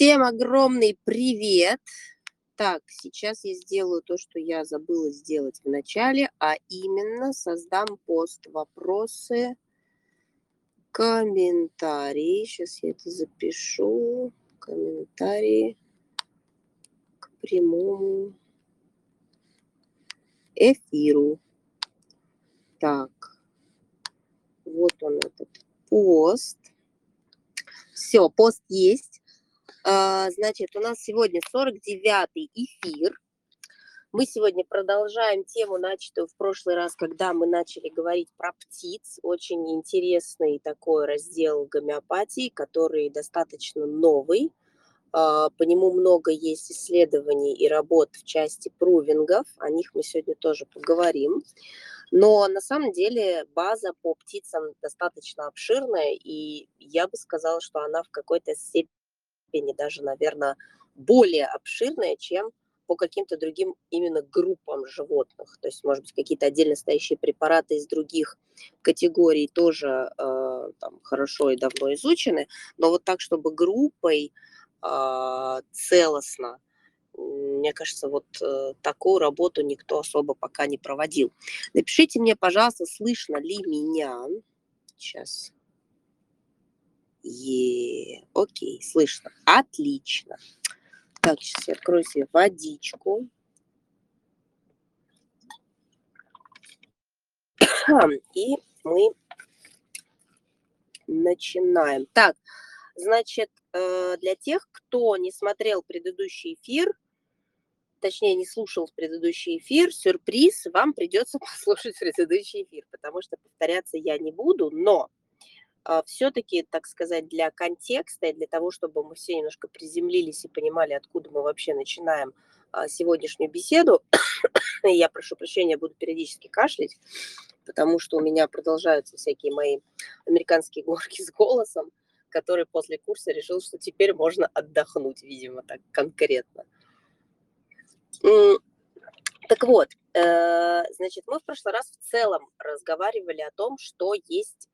Всем огромный привет! Так, сейчас я сделаю то, что я забыла сделать в начале, а именно создам пост, вопросы, комментарии. Сейчас я это запишу. Комментарии к прямому эфиру. Так, вот он этот пост. Все, пост есть. Значит, у нас сегодня 49-й эфир. Мы сегодня продолжаем тему, начатую в прошлый раз, когда мы начали говорить про птиц. Очень интересный такой раздел гомеопатии, который достаточно новый. По нему много есть исследований и работ в части прувингов. О них мы сегодня тоже поговорим. Но на самом деле база по птицам достаточно обширная, и я бы сказала, что она в какой-то степени даже, наверное, более обширная, чем по каким-то другим именно группам животных. То есть, может быть, какие-то отдельно стоящие препараты из других категорий тоже там, хорошо и давно изучены, но вот так, чтобы группой целостно, мне кажется, вот такую работу никто особо пока не проводил. Напишите мне, пожалуйста, слышно ли меня. Сейчас. Окей, слышно. Отлично. Так, сейчас я открою себе водичку. И мы начинаем. Так, значит, для тех, кто не смотрел предыдущий эфир, точнее, не слушал предыдущий эфир, сюрприз, вам придется послушать предыдущий эфир, потому что повторяться я не буду, но все-таки, так сказать, для контекста и для того, чтобы мы все немножко приземлились и понимали, откуда мы вообще начинаем сегодняшнюю беседу, я прошу прощения, буду периодически кашлять, потому что у меня продолжаются всякие мои американские горки с голосом, который после курса решил, что теперь можно отдохнуть, видимо, так конкретно. Так вот, значит, мы в прошлый раз в целом разговаривали о том, что есть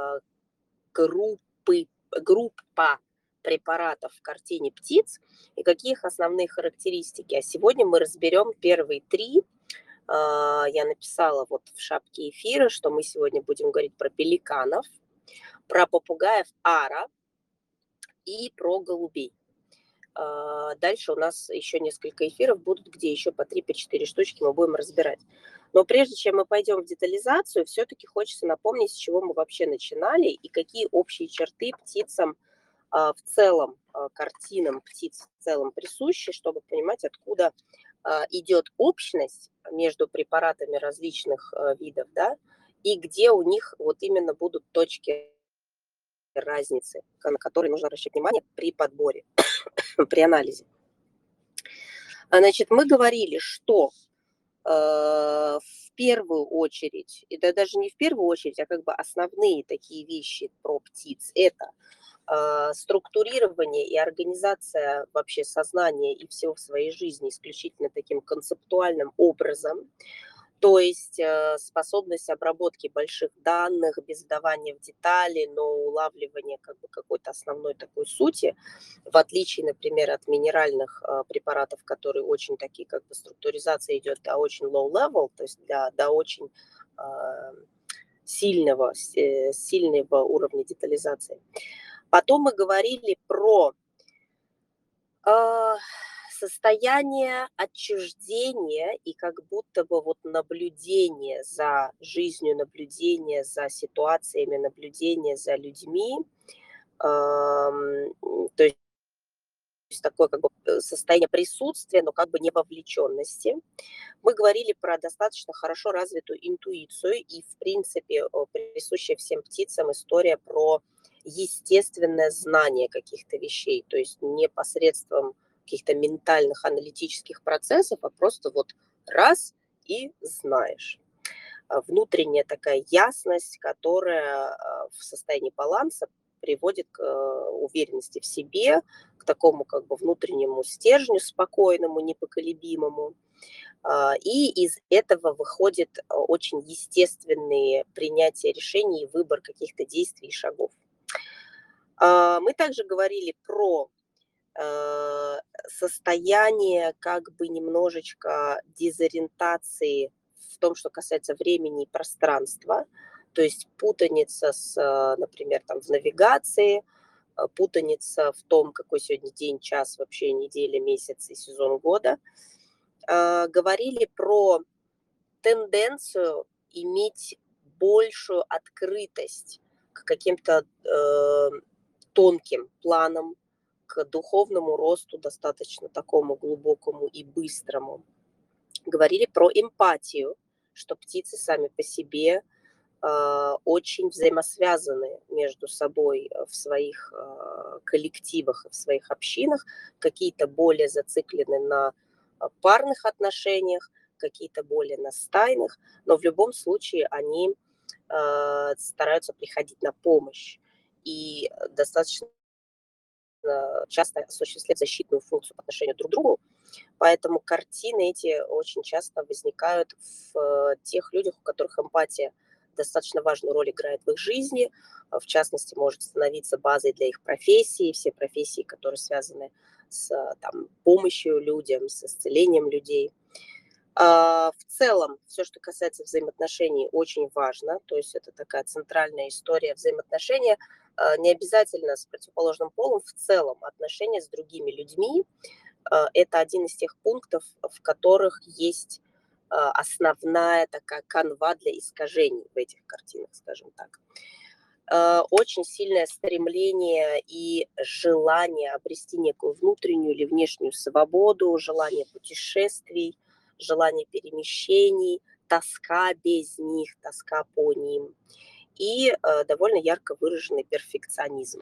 группа препаратов в картине птиц и какие их основные характеристики. А сегодня мы разберем первые три. Я написала вот в шапке эфира, что мы сегодня будем говорить про пеликанов, про попугаев ара и про голубей. Дальше у нас еще несколько эфиров будут, где еще по 3-4 штучки мы будем разбирать. Но прежде чем мы пойдем в детализацию, все-таки хочется напомнить, с чего мы вообще начинали и какие общие черты птицам в целом, картинам птиц в целом присущи, чтобы понимать, откуда идет общность между препаратами различных видов, да, и где у них вот именно будут точки разницы, на которые нужно обращать внимание при подборе, при анализе. Значит, мы говорили, что в первую очередь, и да, даже не в первую очередь, а как бы основные такие вещи про птиц – это структурирование и организация вообще сознания и всего в своей жизни исключительно таким концептуальным образом, то есть способность обработки больших данных без вдавания в детали, но улавливания как бы какой-то основной такой сути, в отличие, например, от минеральных препаратов, которые очень такие, как бы структуризация идет до очень low level, то есть до очень сильного уровня детализации. Потом мы говорили про состояние отчуждения и как будто бы вот наблюдение за жизнью, наблюдение за ситуациями, наблюдение за людьми, то есть такое как бы состояние присутствия, но как бы не вовлеченности. Мы говорили про достаточно хорошо развитую интуицию и, в принципе, присущая всем птицам история про естественное знание каких-то вещей, то есть не посредством каких-то ментальных аналитических процессов, а просто вот раз и знаешь. Внутренняя такая ясность, которая в состоянии баланса приводит к уверенности в себе, к такому как бы внутреннему стержню спокойному, непоколебимому. И из этого выходит очень естественные принятия решений и выбор каких-то действий и шагов. Мы также говорили про состояние как бы немножечко дезориентации в том, что касается времени и пространства, то есть путаница например, там, в навигации, путаница в том, какой сегодня день, час, вообще неделя, месяц и сезон года. Говорили про тенденцию иметь большую открытость к каким-то тонким планам, к духовному росту, достаточно такому глубокому и быстрому. Говорили про эмпатию, что птицы сами по себе очень взаимосвязаны между собой в своих коллективах, в своих общинах. Какие-то более зациклены на парных отношениях, какие-то более на стайных, но в любом случае они стараются приходить на помощь и достаточно часто осуществлять защитную функцию по отношению друг к другу. Поэтому картины эти очень часто возникают в тех людях, у которых эмпатия достаточно важную роль играет в их жизни, в частности, может становиться базой для их профессии, все профессии, которые связаны с там, помощью людям, с исцелением людей. В целом, все, что касается взаимоотношений, очень важно, то есть это такая центральная история взаимоотношения, не обязательно с противоположным полом, в целом отношения с другими людьми. Это один из тех пунктов, в которых есть основная такая канва для искажений в этих картинах, скажем так. Очень сильное стремление и желание обрести некую внутреннюю или внешнюю свободу, желание путешествий, желание перемещений, тоска без них, тоска по ним и довольно ярко выраженный перфекционизм.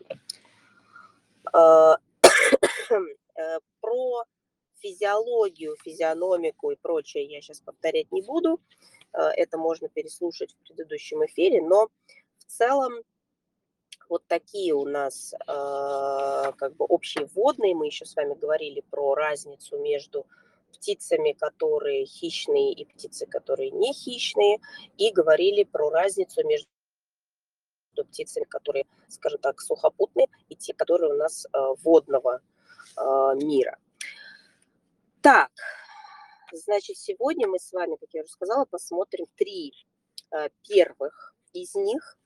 Про физиологию, физиономику и прочее я сейчас повторять не буду. Это можно переслушать в предыдущем эфире, но в целом вот такие у нас как бы общие вводные. Мы еще с вами говорили про разницу между птицами, которые хищные, и птицы, которые не хищные, и говорили про разницу между птицами, которые, скажем так, сухопутные, и те, которые у нас водного мира. Так, значит, сегодня мы с вами, как я уже сказала, посмотрим 3 первых из них.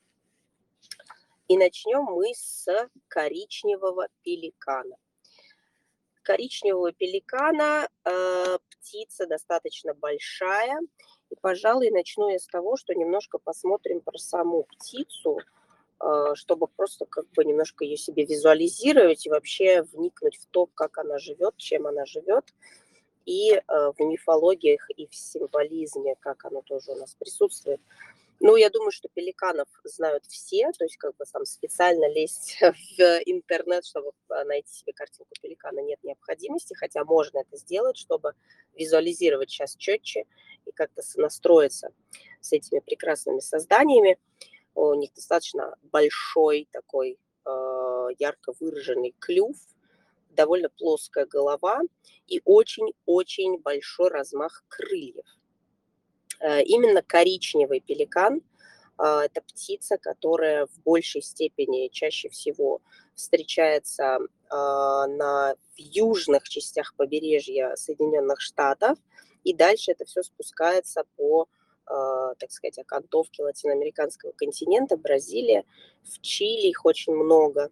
И начнем мы с коричневого пеликана. Коричневого пеликана птица достаточно большая. И, пожалуй, начну я с того, что немножко посмотрим про саму птицу, чтобы просто как бы немножко ее себе визуализировать и вообще вникнуть в то, как она живет, чем она живет. И в мифологиях, и в символизме, как оно тоже у нас присутствует. Ну, я думаю, что пеликанов знают все, то есть как бы там специально лезть в интернет, чтобы найти себе картинку пеликана, нет необходимости, хотя можно это сделать, чтобы визуализировать сейчас четче и как-то сонастроиться с этими прекрасными созданиями. У них достаточно большой такой ярко выраженный клюв, довольно плоская голова и очень-очень большой размах крыльев. Именно коричневый пеликан – это птица, которая в большей степени чаще всего встречается в южных частях побережья Соединенных Штатов, и дальше это все спускается по, так сказать, окантовке латиноамериканского континента, Бразилия, в Чили их очень много.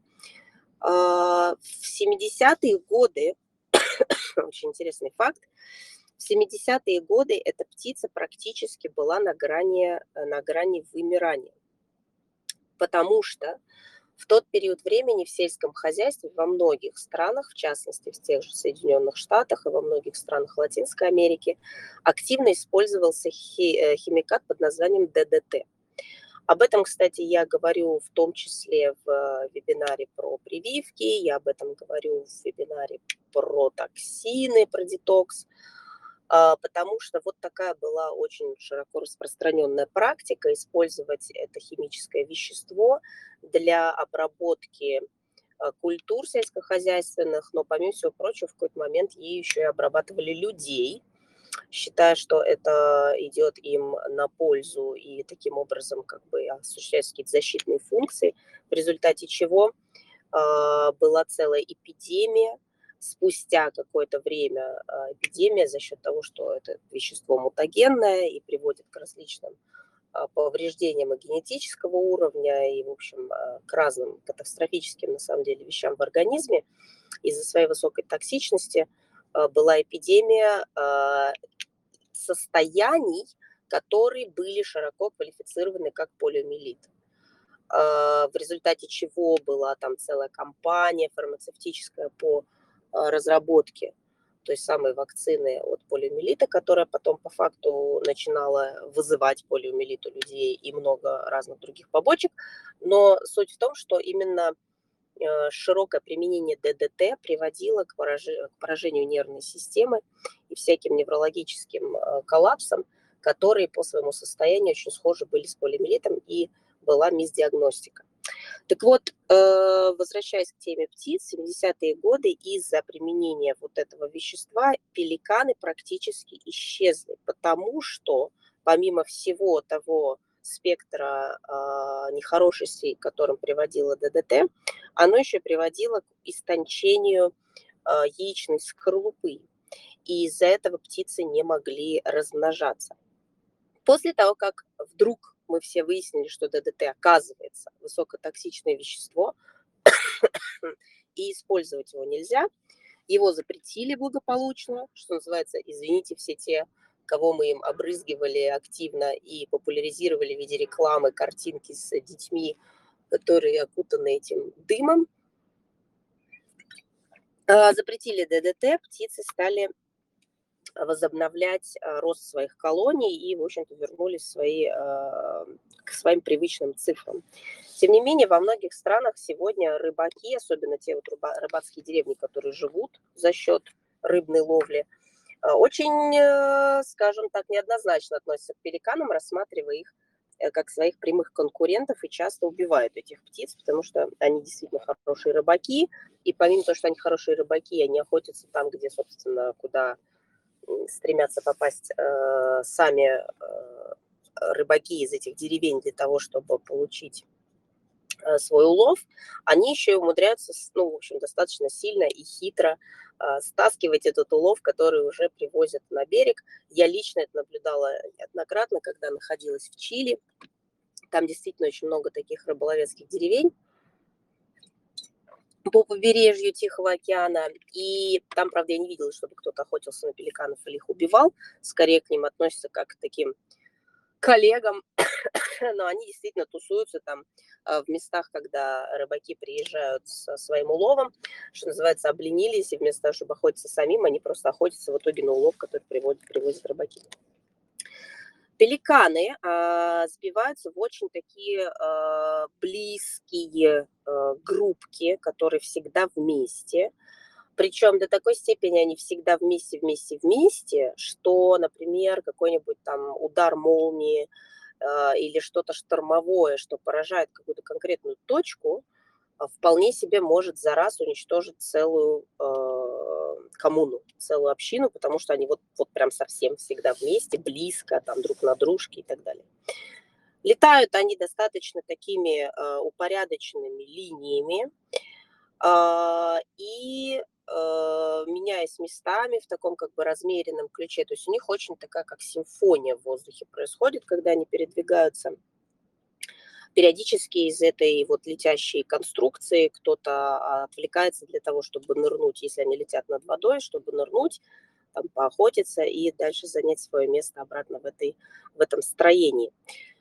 В 70-е годы, очень интересный факт, в 70-е годы эта птица практически была на грани вымирания, потому что в тот период времени в сельском хозяйстве во многих странах, в частности в тех же Соединенных Штатах и во многих странах Латинской Америки, активно использовался химикат под названием ДДТ. Об этом, кстати, я говорю в том числе в вебинаре про прививки, я об этом говорю в вебинаре про токсины, про детокс, потому что вот такая была очень широко распространенная практика использовать это химическое вещество для обработки культур сельскохозяйственных, но, помимо всего прочего, в какой-то момент ей еще и обрабатывали людей, считая, что это идет им на пользу и таким образом как бы осуществляются какие-то защитные функции, в результате чего была целая эпидемия спустя какое-то время эпидемия за счет того, что это вещество мутагенное и приводит к различным повреждениям и генетического уровня, и, в общем, к разным катастрофическим, на самом деле, вещам в организме. Из-за своей высокой токсичности была эпидемия состояний, которые были широко квалифицированы как полиомиелит. В результате чего была там целая кампания фармацевтическая по разработке той самой вакцины от полиомиелита, которая потом по факту начинала вызывать полиомиелит у людей и много разных других побочек. Но суть в том, что именно широкое применение ДДТ приводило к поражению нервной системы и всяким неврологическим коллапсам, которые по своему состоянию очень схожи были с полиомиелитом, и была мисдиагностика. Так вот, возвращаясь к теме птиц, в 70-е годы из-за применения вот этого вещества пеликаны практически исчезли, потому что помимо всего того спектра нехорошестей, к которым приводило ДДТ, оно еще приводило к истончению яичной скорлупы, и из-за этого птицы не могли размножаться. После того, как вдруг мы все выяснили, что ДДТ оказывается высокотоксичное вещество, и использовать его нельзя, его запретили благополучно, что называется, извините, все те, кого мы им обрызгивали активно и популяризировали в виде рекламы картинки с детьми, которые окутаны этим дымом. Запретили ДДТ, птицы стали возобновлять рост своих колоний и, в общем-то, вернулись к своим привычным цифрам. Тем не менее, во многих странах сегодня рыбаки, особенно те вот рыбацкие деревни, которые живут за счет рыбной ловли, очень, скажем так, неоднозначно относятся к пеликанам, рассматривая их как своих прямых конкурентов, и часто убивают этих птиц, потому что они действительно хорошие рыбаки, и помимо того, что они хорошие рыбаки, они охотятся там, где, собственно, куда стремятся попасть сами рыбаки из этих деревень для того, чтобы получить свой улов, они еще и умудряются, ну, в общем, достаточно сильно и хитро стаскивать этот улов, который уже привозят на берег. Я лично это наблюдала неоднократно, когда находилась в Чили. Там действительно очень много таких рыболовецких деревень по побережью Тихого океана, и там, правда, я не видела, чтобы кто-то охотился на пеликанов или их убивал, скорее к ним относятся как к таким коллегам, но они действительно тусуются там в местах, когда рыбаки приезжают со своим уловом, что называется, обленились, и вместо того, чтобы охотиться самим, они просто охотятся в итоге на улов, который привозят рыбаки. Пеликаны сбиваются в очень такие близкие группки, которые всегда вместе. Причем до такой степени они всегда вместе, что, например, какой-нибудь там удар молнии или что-то штормовое, что поражает какую-то конкретную точку, вполне себе может за раз уничтожить целую коммуну, целую общину, потому что они вот прям совсем всегда вместе, близко, там друг на дружке и так далее. Летают они достаточно такими упорядоченными линиями и меняясь местами в таком как бы размеренном ключе. То есть у них очень такая как симфония в воздухе происходит, когда они передвигаются. Периодически из этой вот летящей конструкции кто-то отвлекается для того, чтобы нырнуть, если они летят над водой, чтобы нырнуть, там, поохотиться и дальше занять свое место обратно в этом строении.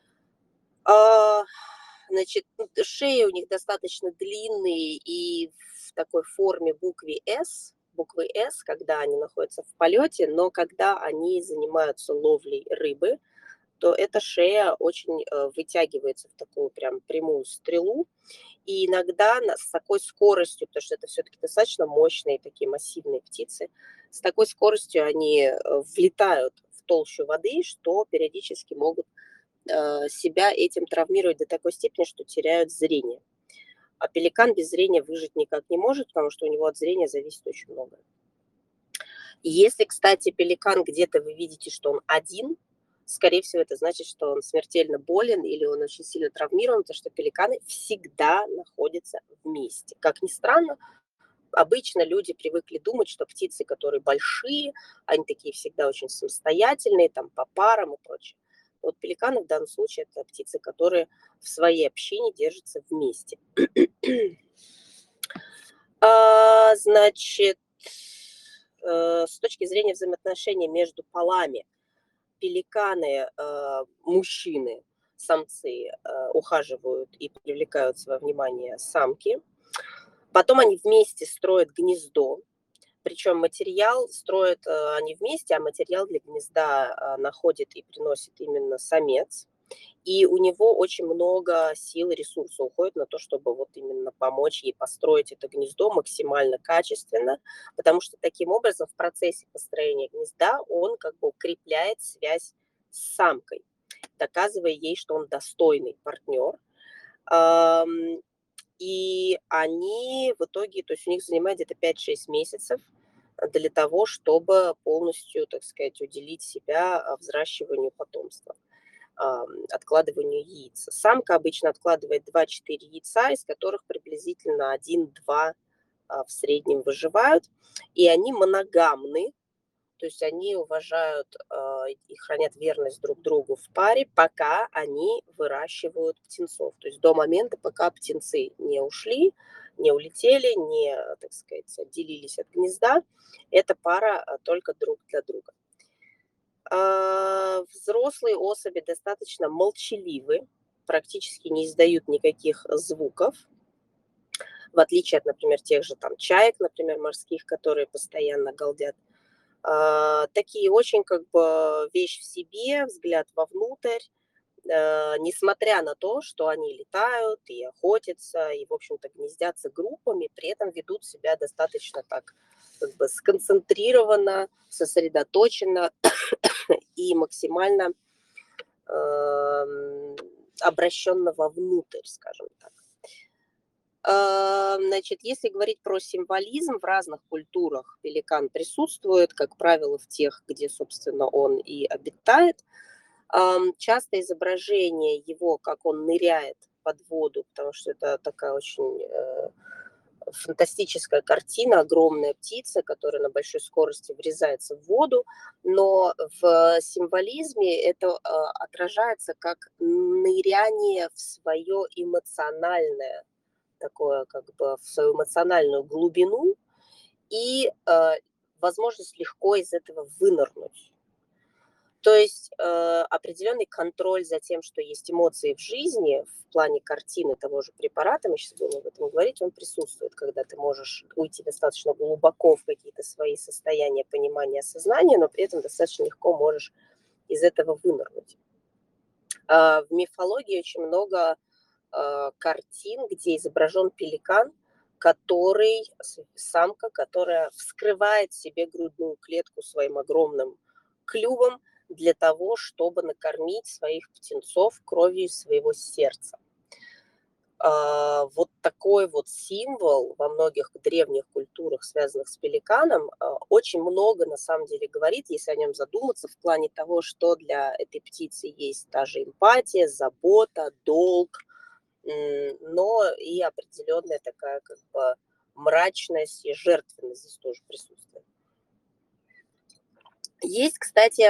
Значит, шеи у них достаточно длинные и в такой форме буквы S, когда они находятся в полете, но когда они занимаются ловлей рыбы, то эта шея очень вытягивается в такую прям прямую стрелу. И иногда с такой скоростью, потому что это все-таки достаточно мощные такие массивные птицы, с такой скоростью они влетают в толщу воды, что периодически могут себя этим травмировать до такой степени, что теряют зрение. А пеликан без зрения выжить никак не может, потому что у него от зрения зависит очень многое. Если, кстати, пеликан где-то вы видите, что он один, скорее всего, это значит, что он смертельно болен или он очень сильно травмирован, потому что пеликаны всегда находятся вместе. Как ни странно, обычно люди привыкли думать, что птицы, которые большие, они такие всегда очень самостоятельные, там по парам и прочее. Вот пеликаны в данном случае это птицы, которые в своей общине держатся вместе. Значит, с точки зрения взаимоотношений между полами, пеликаны, мужчины, самцы, ухаживают и привлекают свое внимание самки. Потом они вместе строят гнездо, причем материал строят они вместе, а материал для гнезда находит и приносит именно самец. И у него очень много сил и ресурсов уходит на то, чтобы вот именно помочь ей построить это гнездо максимально качественно, потому что таким образом в процессе построения гнезда он как бы укрепляет связь с самкой, доказывая ей, что он достойный партнер. И они в итоге, то есть у них занимает где-то 5-6 месяцев для того, чтобы полностью, так сказать, уделить себя взращиванию потомства, откладыванию яиц. Самка обычно откладывает 2-4 яйца, из которых приблизительно 1-2 в среднем выживают, и они моногамны, то есть они уважают и хранят верность друг другу в паре, пока они выращивают птенцов. То есть до момента, пока птенцы не ушли, не улетели, не, так сказать, отделились от гнезда, эта пара только друг для друга. Взрослые особи достаточно молчаливы, практически не издают никаких звуков, в отличие от, например, тех же там чаек, например, морских, которые постоянно галдят. Такие очень как бы вещь в себе, взгляд вовнутрь, несмотря на то, что они летают и охотятся, и, в общем-то, гнездятся группами, при этом ведут себя достаточно так как бы сконцентрированно, сосредоточенно и максимально обращенно вовнутрь, скажем так. Значит, если говорить про символизм, в разных культурах пеликан присутствует, как правило, в тех, где, собственно, он и обитает. Часто изображение его, как он ныряет под воду, потому что это такая очень фантастическая картина, огромная птица, которая на большой скорости врезается в воду, но в символизме это отражается как ныряние в свое эмоциональное, такое как бы в свою эмоциональную глубину и возможность легко из этого вынырнуть. То есть определенный контроль за тем, что есть эмоции в жизни, в плане картины того же препарата, мы сейчас будем об этом говорить, он присутствует, когда ты можешь уйти достаточно глубоко в какие-то свои состояния понимания, сознания, но при этом достаточно легко можешь из этого вынырнуть. В мифологии очень много картин, где изображен пеликан, который, самка, которая вскрывает себе грудную клетку своим огромным клювом для того, чтобы накормить своих птенцов кровью своего сердца. Вот такой вот символ во многих древних культурах, связанных с пеликаном, очень много на самом деле говорит, если о нем задуматься, в плане того, что для этой птицы есть та же эмпатия, забота, долг, но и определенная такая как бы мрачность и жертвенность здесь тоже присутствует. Есть, кстати,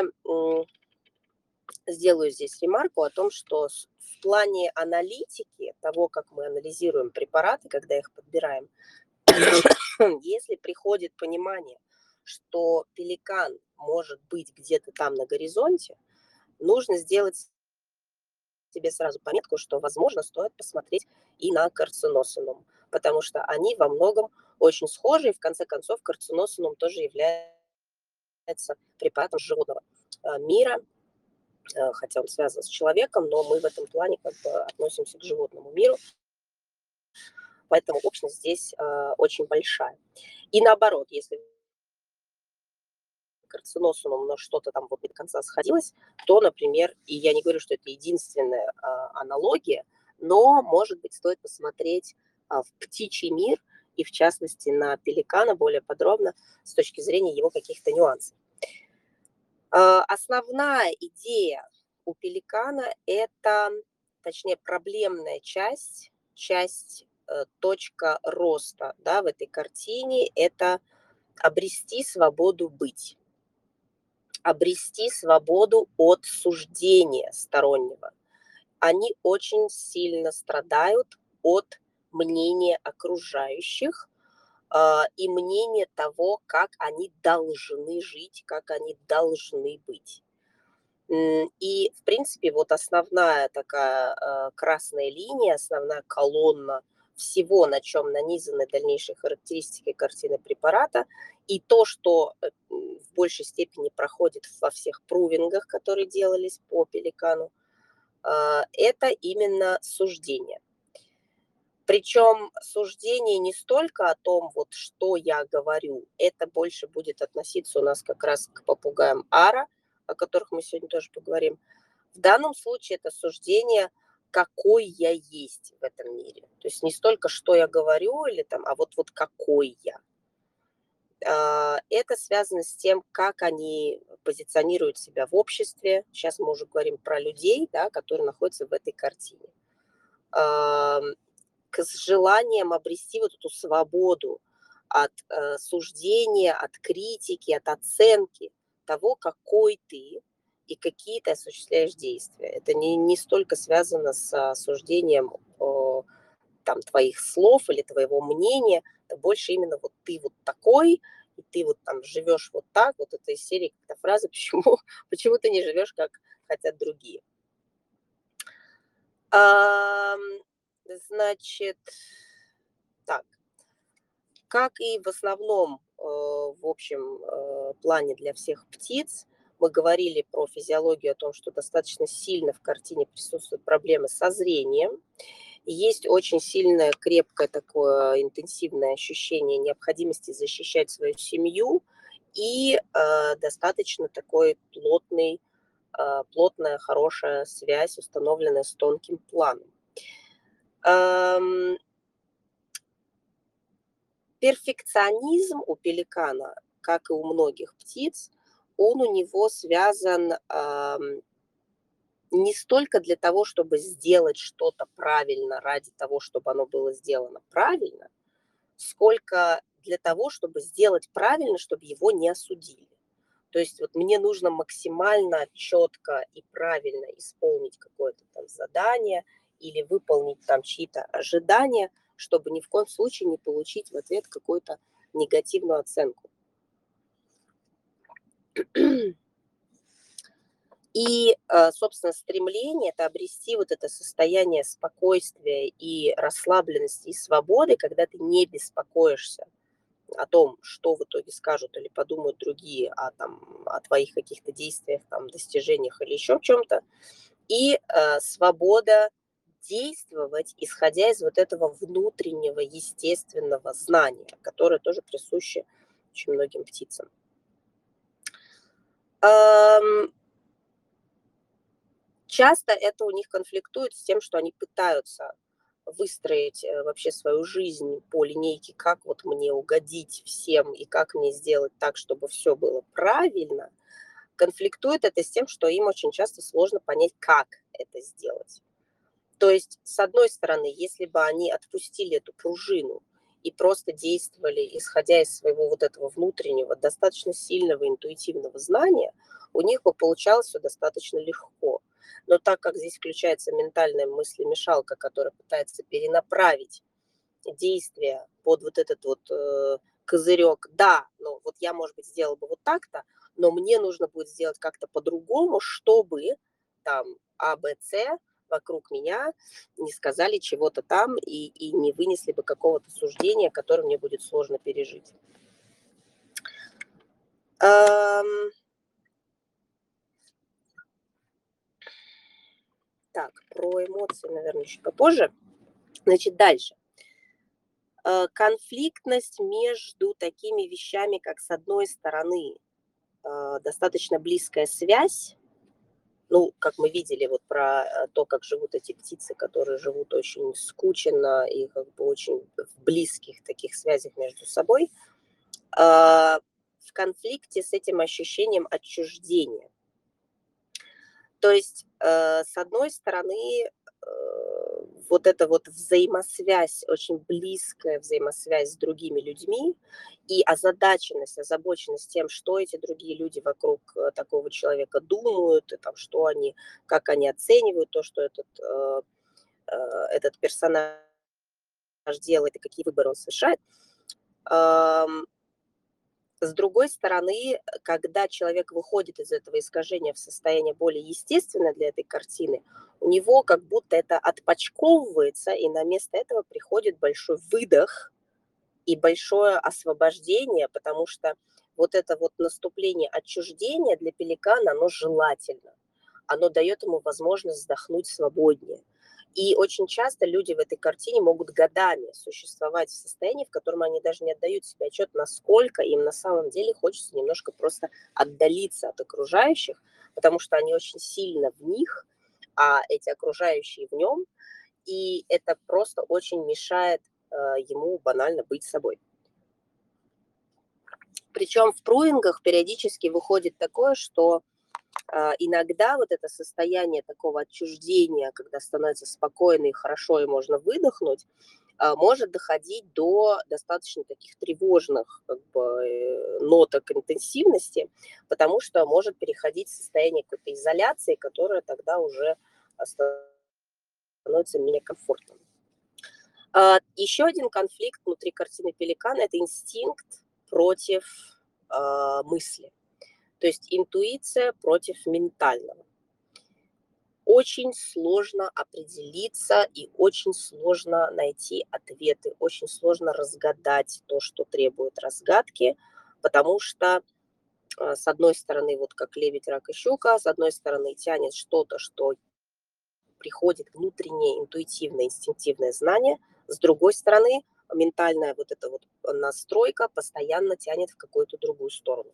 сделаю здесь ремарку о том, что в плане аналитики, того, как мы анализируем препараты, когда их подбираем, если приходит понимание, что пеликан может быть где-то там на горизонте, нужно сделать себе сразу пометку, что, возможно, стоит посмотреть и на карциносинум, потому что они во многом очень схожи, и в конце концов карциносинум тоже является препаратом животного мира, хотя он связан с человеком, но мы в этом плане как бы относимся к животному миру, поэтому общность здесь очень большая. И наоборот, если карциносумом, но что-то там вот не до конца сходилось, то, например, и я не говорю, что это единственная аналогия, но, может быть, стоит посмотреть в птичий мир и, в частности, на пеликана более подробно с точки зрения его каких-то нюансов. Основная идея у пеликана – это, точнее, проблемная часть точка роста, да, в этой картине – это обрести свободу быть, обрести свободу от суждения стороннего. Они очень сильно страдают от мнения окружающих и мнения того, как они должны жить, как они должны быть. И, в принципе, вот основная такая красная линия, основная колонна всего, на чем нанизаны дальнейшие характеристики картины препарата, и то, что в большей степени проходит во всех прувингах, которые делались по Пеликану, это именно суждение. Причем суждение не столько о том, вот что я говорю, это больше будет относиться у нас как раз к попугаям Ара, о которых мы сегодня тоже поговорим. В данном случае это суждение, какой я есть в этом мире. То есть не столько, что я говорю, или там, а вот какой я. Это связано с тем, как они позиционируют себя в обществе. Сейчас мы уже говорим про людей, да, которые находятся в этой картине. С желанием обрести вот эту свободу от суждения, от критики, от оценки того, какой ты и какие ты осуществляешь действия. Это не столько связано с осуждением там, твоих слов или твоего мнения, это больше именно вот ты вот такой, и ты вот там живешь вот так, вот эта из серии как-то фраза, почему ты не живешь, как хотят другие. Значит, так, как и в основном, в общем плане для всех птиц, мы говорили про физиологию, о том, что достаточно сильно в картине присутствуют проблемы со зрением. Есть очень сильное, крепкое такое интенсивное ощущение необходимости защищать свою семью и достаточно такой плотная, хорошая связь, установленная с тонким планом. Перфекционизм у пеликана, как и у многих птиц, он у него связан не столько для того, чтобы сделать что-то правильно ради того, чтобы оно было сделано правильно, сколько для того, чтобы сделать правильно, чтобы его не осудили. То есть вот мне нужно максимально четко и правильно исполнить какое-то там задание или выполнить там чьи-то ожидания, чтобы ни в коем случае не получить в ответ какую-то негативную оценку. И, собственно, стремление – это обрести вот это состояние спокойствия и расслабленности, и свободы, когда ты не беспокоишься о том, что в итоге скажут или подумают другие о твоих каких-то действиях, там, достижениях или еще чем-то. И свобода действовать, исходя из вот этого внутреннего естественного знания, которое тоже присуще очень многим птицам. Часто это у них конфликтует с тем, что они пытаются выстроить вообще свою жизнь по линейке, как вот мне угодить всем и как мне сделать так, чтобы все было правильно. Конфликтует это с тем, что им очень часто сложно понять, как это сделать. То есть, с одной стороны, если бы они отпустили эту пружину и просто действовали, исходя из своего вот этого внутреннего, достаточно сильного интуитивного знания, у них бы получалось все достаточно легко. Но так как здесь включается ментальная мыслемешалка, которая пытается перенаправить действия под вот этот вот козырек, да, ну вот я, может быть, сделала бы вот так-то, но мне нужно будет сделать как-то по-другому, чтобы там А, Б, С вокруг меня не сказали чего-то там и не вынесли бы какого-то суждения, которое мне будет сложно пережить. Так, про эмоции, наверное, чуть попозже. Значит, дальше. Конфликтность между такими вещами, как, с одной стороны, достаточно близкая связь, ну, как мы видели вот про то, как живут эти птицы, которые живут очень скученно и как бы очень в близких таких связях между собой, в конфликте с этим ощущением отчуждения. То есть, с одной стороны, вот эта вот взаимосвязь, очень близкая взаимосвязь с другими людьми и озадаченность, озабоченность тем, что эти другие люди вокруг такого человека думают, и там, что они, как они оценивают то, что этот персонаж делает и какие выборы он совершает. С другой стороны, когда человек выходит из этого искажения в состояние более естественное для этой картины, у него как будто это отпочковывается, и на место этого приходит большой выдох и большое освобождение, потому что вот это вот наступление отчуждения для пеликана, оно желательно. Оно дает ему возможность вздохнуть свободнее. И очень часто люди в этой картине могут годами существовать в состоянии, в котором они даже не отдают себе отчет, насколько им на самом деле хочется немножко просто отдалиться от окружающих, потому что они очень сильно в них, а эти окружающие в нем, и это просто очень мешает ему банально быть собой. Причем в пруингах периодически выходит такое, что иногда вот это состояние такого отчуждения, когда становится спокойно и хорошо, и можно выдохнуть, может доходить до достаточно таких тревожных как бы, ноток интенсивности, потому что может переходить в состояние какой-то изоляции, которая тогда уже становится менее комфортным. Еще один конфликт внутри картины «Пеликан» – это инстинкт против мысли. То есть интуиция против ментального. Очень сложно определиться и очень сложно найти ответы, очень сложно разгадать то, что требует разгадки, потому что, с одной стороны, вот как лебедь, рак и щука, с одной стороны тянет что-то, что приходит внутреннее, интуитивное, инстинктивное знание, с другой стороны, ментальная вот эта вот настройка постоянно тянет в какую-то другую сторону.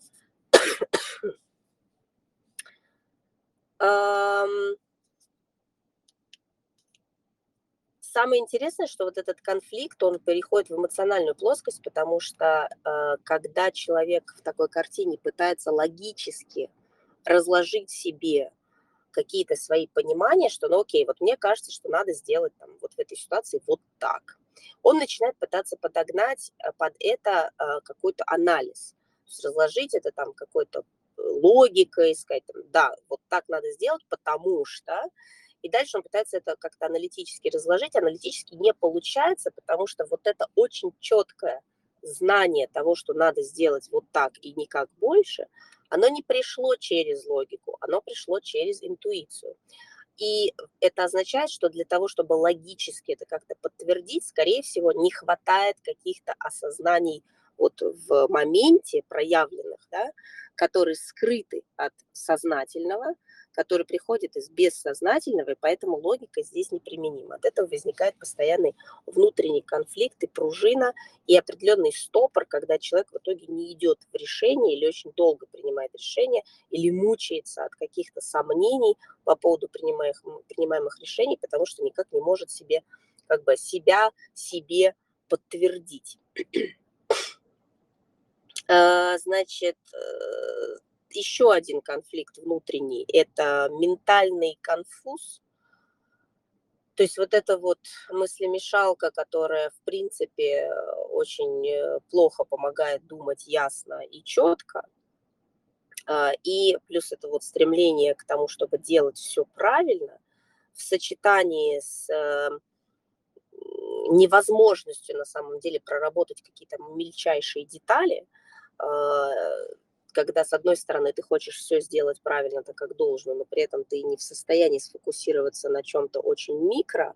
Самое интересное, что вот этот конфликт, он переходит в эмоциональную плоскость, потому что когда человек в такой картине пытается логически разложить себе какие-то свои понимания, что, ну окей, вот мне кажется, что надо сделать там, вот в этой ситуации вот так. Он начинает пытаться подогнать под это какой-то анализ. То есть разложить это там какой-то логикой, сказать, там, да, вот так надо сделать, потому что... И дальше он пытается это как-то аналитически разложить. Аналитически не получается, потому что вот это очень четкое знание того, что надо сделать вот так и никак больше, оно не пришло через логику, оно пришло через интуицию. И это означает, что для того, чтобы логически это как-то подтвердить, скорее всего, не хватает каких-то осознаний вот в моменте проявленных, да, которые скрыты от сознательного, которые приходят из бессознательного, и поэтому логика здесь неприменима. От этого возникает постоянный внутренний конфликт и пружина, и определенный стопор, когда человек в итоге не идет в решение или очень долго принимает решение, или мучается от каких-то сомнений по поводу принимаемых решений, потому что никак не может себе, как бы себе подтвердить. Значит, еще один конфликт внутренний – это ментальный конфуз. То есть вот эта вот мыслемешалка, которая, в принципе, очень плохо помогает думать ясно и четко, и плюс это вот стремление к тому, чтобы делать все правильно, в сочетании с невозможностью на самом деле проработать какие-то мельчайшие детали, когда, с одной стороны, ты хочешь все сделать правильно, так как должно, но при этом ты не в состоянии сфокусироваться на чем-то очень микро,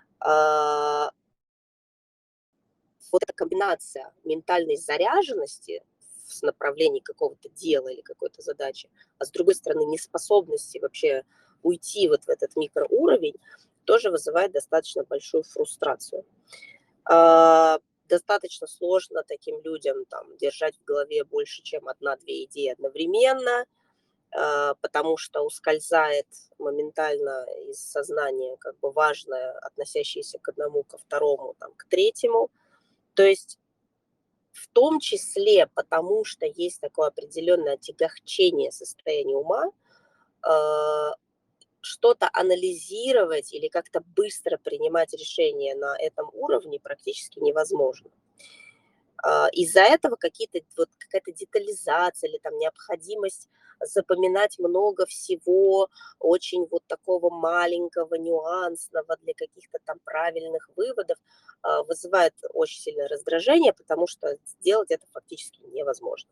вот эта комбинация ментальной заряженности в направлении какого-то дела или какой-то задачи, а с другой стороны, неспособности вообще уйти вот в этот микроуровень, тоже вызывает достаточно большую фрустрацию. Достаточно сложно таким людям там, держать в голове больше, чем одна-две идеи одновременно, потому что ускользает моментально из сознания как бы важное, относящееся к одному, ко второму, там, к третьему. То есть в том числе потому, что есть такое определенное отягчение состояния ума, что-то анализировать или как-то быстро принимать решения на этом уровне практически невозможно. Из-за этого какая-то детализация или там необходимость запоминать много всего, очень вот такого маленького, нюансного для каких-то там правильных выводов, вызывает очень сильное раздражение, потому что сделать это фактически невозможно.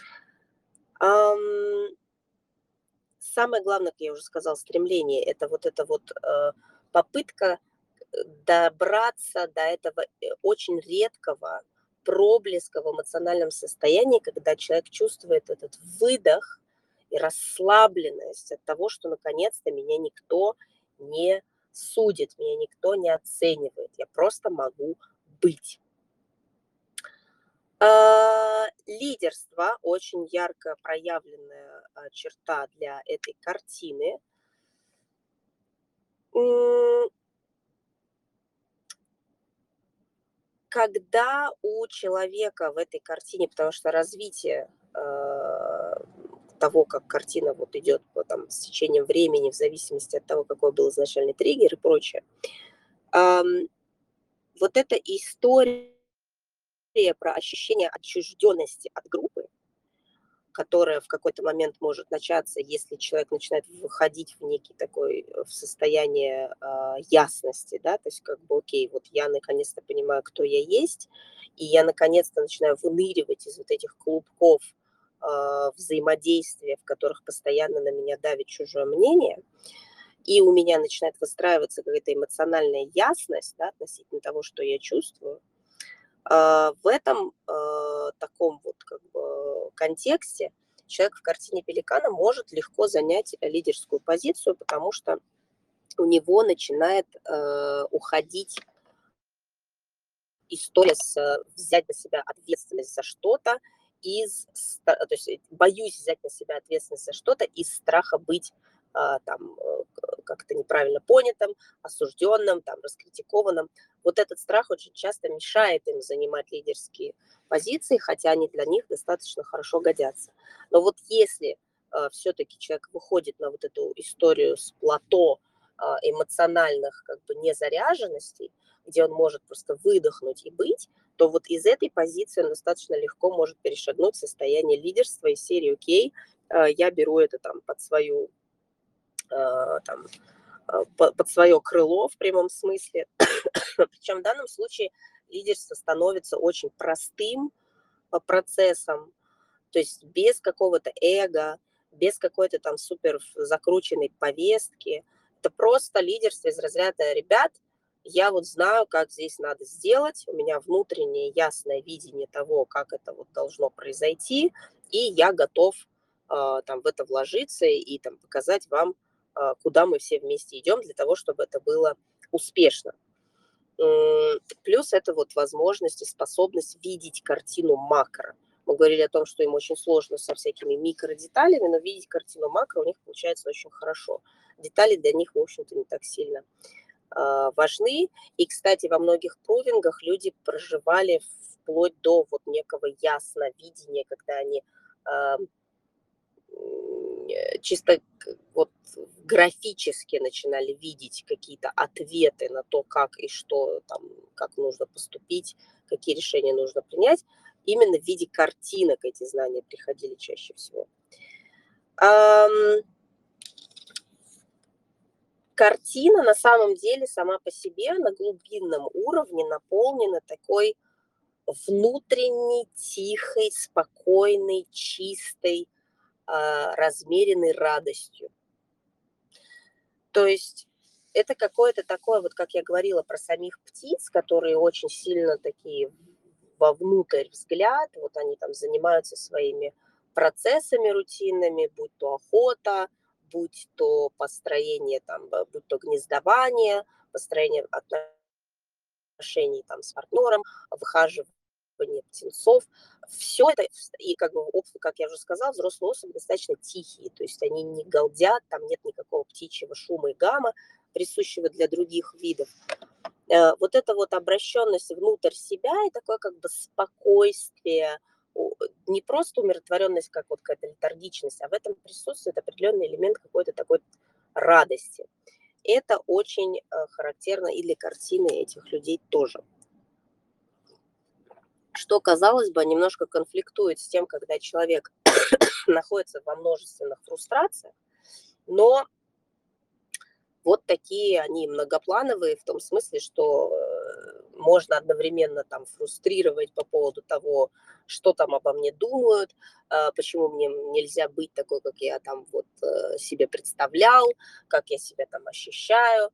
Самое главное, как я уже сказала, стремление – это вот эта вот попытка добраться до этого очень редкого проблеска в эмоциональном состоянии, когда человек чувствует этот выдох и расслабленность от того, что наконец-то меня никто не судит, меня никто не оценивает, я просто могу быть. Лидерство – очень ярко проявленная черта для этой картины. Когда у человека в этой картине, потому что развитие того, как картина вот идет там, с течением времени, в зависимости от того, какой был изначальный триггер и прочее, вот эта история про ощущение отчужденности от группы, которая в какой-то момент может начаться, если человек начинает выходить в некий такой, в состояние ясности, да, то есть как бы, окей, вот я наконец-то понимаю, кто я есть, и я наконец-то начинаю выныривать из вот этих клубков взаимодействия, в которых постоянно на меня давит чужое мнение, и у меня начинает выстраиваться какая-то эмоциональная ясность, да, относительно того, что я чувствую. В этом таком вот как бы контексте человек в картине пеликана может легко занять лидерскую позицию, потому что у него начинает уходить история взять на себя ответственность за что-то то есть боюсь взять на себя ответственность за что-то из страха быть там как-то неправильно понятым, осужденным, там, раскритикованным. Вот этот страх очень часто мешает им занимать лидерские позиции, хотя они для них достаточно хорошо годятся. Но вот если все-таки человек выходит на вот эту историю с плато эмоциональных как бы незаряженностей, где он может просто выдохнуть и быть, то вот из этой позиции он достаточно легко может перешагнуть в состояние лидерства из серии «Окей, я беру это там под свою там, под свое крыло в прямом смысле». Причем в данном случае лидерство становится очень простым процессом, то есть без какого-то эго, без какой-то там супер закрученной повестки. Это просто лидерство из разряда «ребят, я вот знаю, как здесь надо сделать, у меня внутреннее ясное видение того, как это вот должно произойти, и я готов там в это вложиться и там показать вам, куда мы все вместе идем для того, чтобы это было успешно». Плюс это вот возможность и способность видеть картину макро. Мы говорили о том, что им очень сложно со всякими микродеталями, но видеть картину макро у них получается очень хорошо. Детали для них, в общем-то, не так сильно важны. И, кстати, во многих прувингах люди проживали вплоть до вот некого ясновидения, когда они чисто вот графически начинали видеть какие-то ответы на то, как и что там, как нужно поступить, какие решения нужно принять. Именно в виде картинок эти знания приходили чаще всего. Картина на самом деле сама по себе на глубинном уровне наполнена такой внутренней, тихой, спокойной, чистой, размеренной радостью. То есть это какое-то такое, вот как я говорила про самих птиц, которые очень сильно такие вовнутрь взгляд, вот они там занимаются своими процессами рутинными, будь то охота, будь то построение, там, будь то гнездование, построение отношений там, с партнером, выхаживание птенцов. Все это, и как бы, как я уже сказала, взрослые особи достаточно тихие, то есть они не галдят, там нет никакого птичьего шума и гамма, присущего для других видов. Вот эта вот обращенность внутрь себя и такое как бы спокойствие, не просто умиротворенность, как вот какая-то летаргичность, а в этом присутствует определенный элемент какой-то такой радости. Это очень характерно и для картины этих людей тоже. Что, казалось бы, немножко конфликтует с тем, когда человек находится во множественных фрустрациях, но вот такие они многоплановые в том смысле, что можно одновременно там фрустрировать по поводу того, что там обо мне думают, почему мне нельзя быть такой, как я там вот себе представлял, как я себя там ощущаю.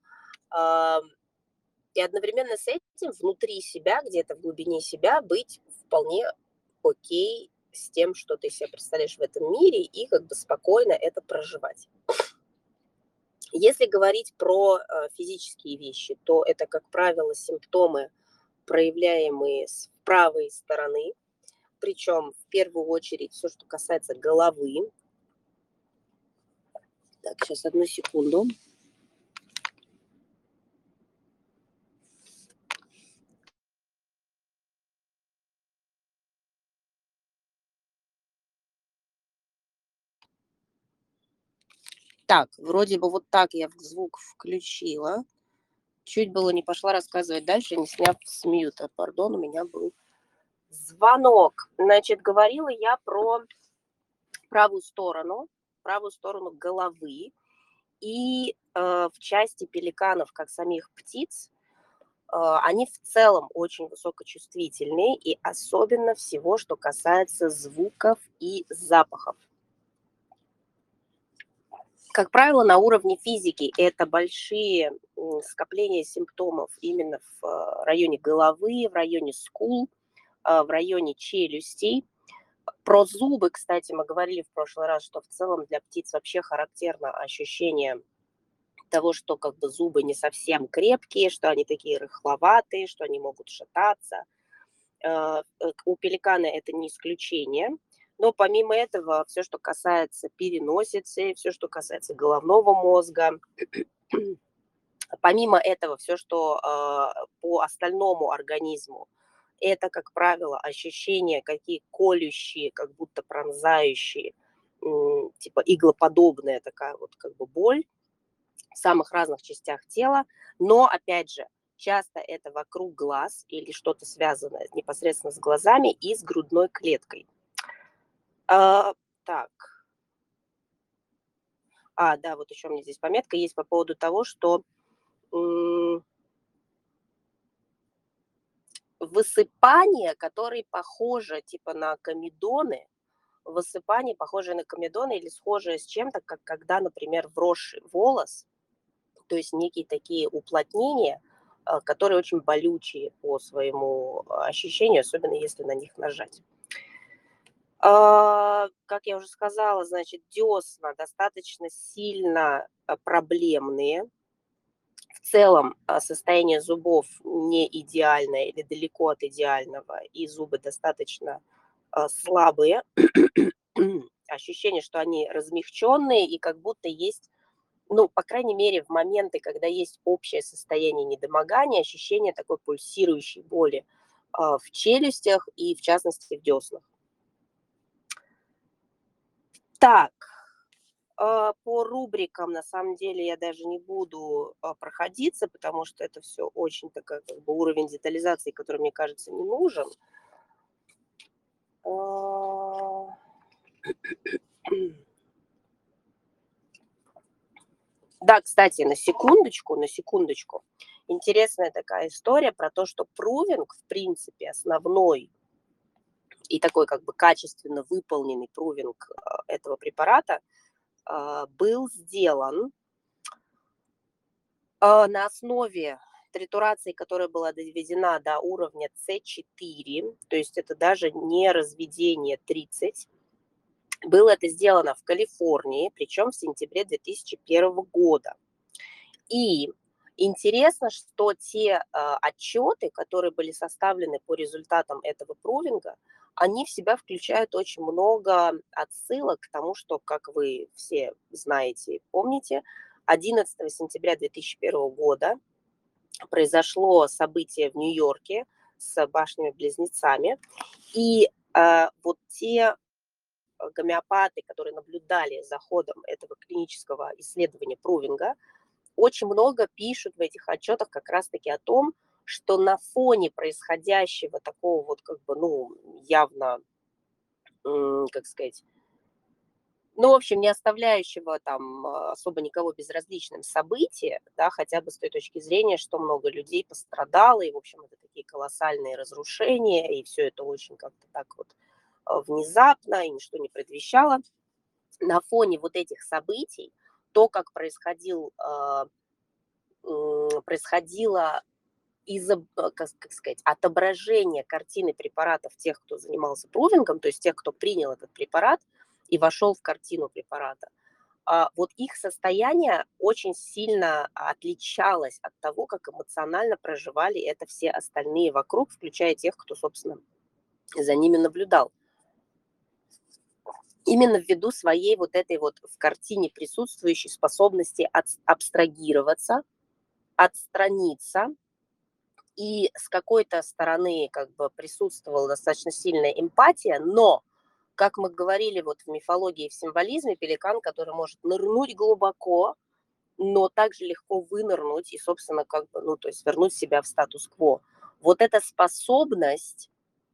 И одновременно с этим внутри себя, где-то в глубине себя быть вполне окей с тем, что ты себе представляешь в этом мире, и как бы спокойно это проживать. Если говорить про физические вещи, то это, как правило, симптомы, проявляемые с правой стороны, причем в первую очередь все, что касается головы. Так, сейчас одну секунду. Так, вроде бы вот так я звук включила. Чуть было не пошла рассказывать дальше, не сняв с мьюта. Пардон, у меня был звонок. Значит, говорила я про правую сторону головы. И в части пеликанов, как самих птиц, они в целом очень высокочувствительные, и особенно всего, что касается звуков и запахов. Как правило, на уровне физики это большие скопления симптомов именно в районе головы, в районе скул, в районе челюстей. Про зубы, кстати, мы говорили в прошлый раз, что в целом для птиц вообще характерно ощущение того, что как бы зубы не совсем крепкие, что они такие рыхловатые, что они могут шататься. У пеликана это не исключение. Но помимо этого, все, что касается переносицы, все, что касается головного мозга, помимо этого, все, что по остальному организму, это, как правило, ощущения какие колющие, как будто пронзающие, типа иглоподобная такая вот как бы боль в самых разных частях тела, но, опять же, часто это вокруг глаз или что-то связанное непосредственно с глазами и с грудной клеткой. Так, да, вот еще у меня здесь пометка есть по поводу того, что высыпания, которые похожи типа на комедоны, высыпание, похожее на комедоны или схожее с чем-то, как когда, например, вросший волос, то есть некие такие уплотнения, которые очень болючие по своему ощущению, особенно если на них нажать. Как я уже сказала, значит, десна достаточно сильно проблемные. В целом состояние зубов не идеальное или далеко от идеального, и зубы достаточно слабые. Ощущение, что они размягченные, и как будто есть, ну, по крайней мере, в моменты, когда есть общее состояние недомогания, ощущение такой пульсирующей боли в челюстях и, в частности, в деснах. Так, по рубрикам, на самом деле, я даже не буду проходиться, потому что это все очень такой как бы уровень детализации, который, мне кажется, не нужен. Да, кстати, на секундочку, интересная такая история про то, что прувинг, в принципе, основной и такой как бы качественно выполненный прувинг этого препарата был сделан на основе тритурации, которая была доведена до уровня С4, то есть это даже не разведение 30. Было это сделано в Калифорнии, причем в сентябре 2001 года. И интересно, что те отчеты, которые были составлены по результатам этого прувинга, они в себя включают очень много отсылок к тому, что, как вы все знаете и помните, 11 сентября 2001 года произошло событие в Нью-Йорке с башнями-близнецами. И вот те гомеопаты, которые наблюдали за ходом этого клинического исследования Прувинга, очень много пишут в этих отчетах как раз-таки о том, что на фоне происходящего такого вот как бы, ну, явно, как сказать, ну, в общем, не оставляющего там особо никого безразличным события, да, хотя бы с той точки зрения, что много людей пострадало, и, в общем, это такие колоссальные разрушения, и все это очень как-то так вот внезапно, и ничто не предвещало. На фоне вот этих событий, то, как происходило как сказать, отображение картины препаратов тех, кто занимался прувингом, то есть тех, кто принял этот препарат и вошел в картину препарата, вот их состояние очень сильно отличалось от того, как эмоционально проживали это все остальные вокруг, включая тех, кто, собственно, за ними наблюдал. Именно ввиду своей вот этой вот в картине присутствующей способности абстрагироваться, отстраниться, и с какой-то стороны как бы присутствовала достаточно сильная эмпатия, но, как мы говорили вот в мифологии и в символизме, пеликан, который может нырнуть глубоко, но также легко вынырнуть и, собственно, как бы, ну, то есть вернуть себя в статус-кво. Вот эта способность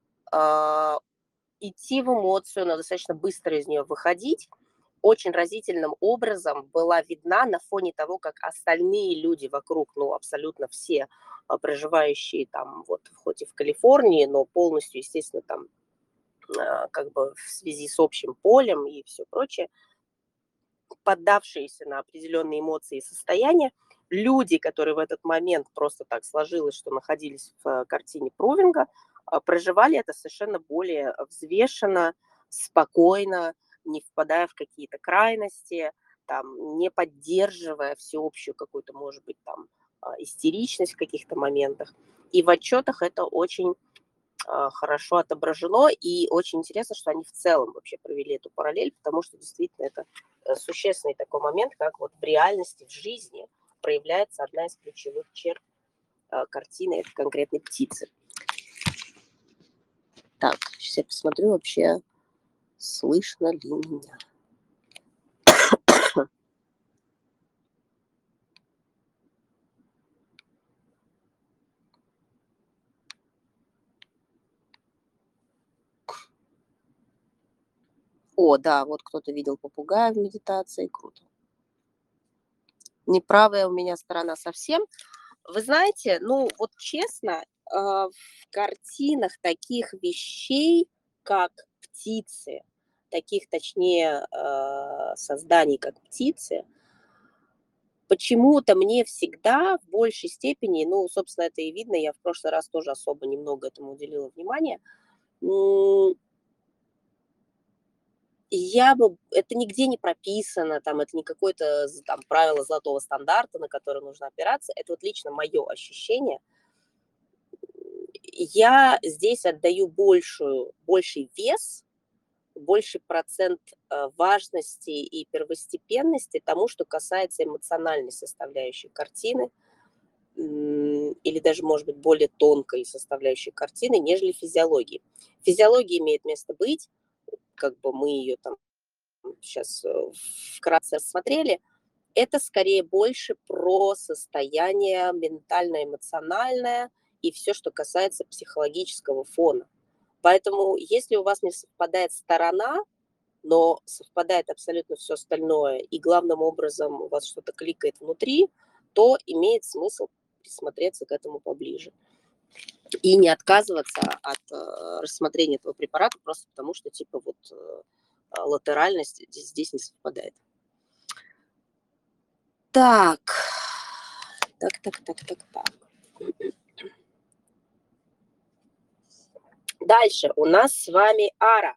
идти в эмоцию, но достаточно быстро из нее выходить, очень разительным образом была видна на фоне того, как остальные люди вокруг, ну, абсолютно все проживающие там, вот, хоть и в Калифорнии, но полностью, естественно, там, как бы в связи с общим полем и все прочее, поддавшиеся на определенные эмоции и состояния, люди, которые в этот момент просто так сложилось, что находились в картине Прувинга, проживали это совершенно более взвешенно, спокойно, не впадая в какие-то крайности, там, не поддерживая всеобщую какую-то, может быть, там, истеричность в каких-то моментах. И в отчетах это очень хорошо отображено, и очень интересно, что они в целом вообще провели эту параллель, потому что действительно это существенный такой момент, как вот в реальности, в жизни проявляется одна из ключевых черт картины этой конкретной птицы. Так, сейчас я посмотрю вообще, слышно ли меня. О, да, вот кто-то видел попугая в медитации, круто. Неправая у меня сторона совсем. Вы знаете, ну вот честно, в картинах таких вещей, как птицы, таких, точнее, созданий, как птицы, почему-то мне всегда в большей степени, ну, собственно, это и видно, я в прошлый раз тоже особо немного этому уделила внимания, это нигде не прописано, там, это не какое-то там правило золотого стандарта, на которое нужно опираться, это вот лично мое ощущение. Я здесь отдаю больший вес, больший процент важности и первостепенности тому, что касается эмоциональной составляющей картины, или даже, может быть, более тонкой составляющей картины, нежели физиологии. Физиология имеет место быть, как бы мы ее там сейчас вкратце рассмотрели, это скорее больше про состояние ментально-эмоциональное и все, что касается психологического фона. Поэтому, если у вас не совпадает сторона, но совпадает абсолютно все остальное, и главным образом у вас что-то кликает внутри, то имеет смысл присмотреться к этому поближе. И не отказываться от рассмотрения этого препарата просто потому, что типа вот латеральность здесь не совпадает. Так. Дальше у нас с вами ара.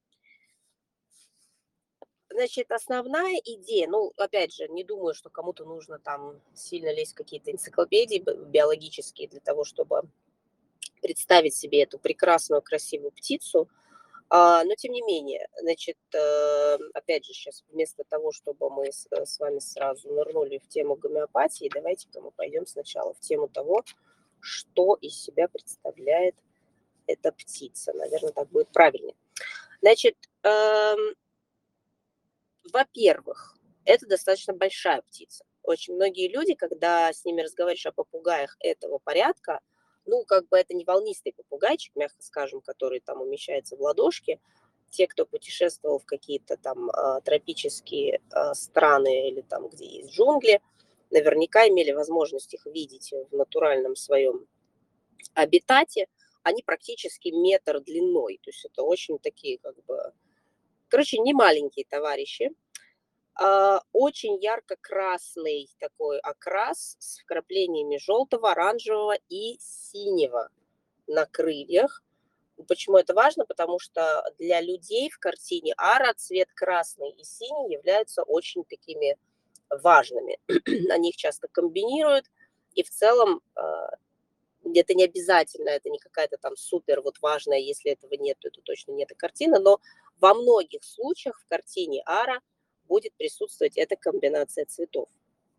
Значит, основная идея, ну, опять же, не думаю, что кому-то нужно там сильно лезть в какие-то энциклопедии биологические для того, чтобы представить себе эту прекрасную, красивую птицу. Но тем не менее, значит, опять же, сейчас вместо того, чтобы мы с вами сразу нырнули в тему гомеопатии, давайте-ка мы пойдем сначала в тему того, что из себя представляет эта птица. Наверное, так будет правильнее. Значит, Во-первых, это достаточно большая птица. Очень многие люди, когда с ними разговариваешь о попугаях этого порядка, ну, как бы это не волнистый попугайчик, мягко скажем, который там умещается в ладошке. Те, кто путешествовал в какие-то там тропические страны или там, где есть джунгли, наверняка имели возможность их видеть в натуральном своем обитате. Они практически метр длиной, то есть это очень такие как бы, короче, не маленькие товарищи. Очень ярко-красный такой окрас с вкраплениями желтого, оранжевого и синего на крыльях. Почему это важно? Потому что для людей в картине Ара цвет красный и синий являются очень такими важными. Они их часто комбинируют, и в целом это не обязательно, это не какая-то там супер вот важная, если этого нет, то это точно не эта картина, но во многих случаях в картине Ара будет присутствовать эта комбинация цветов.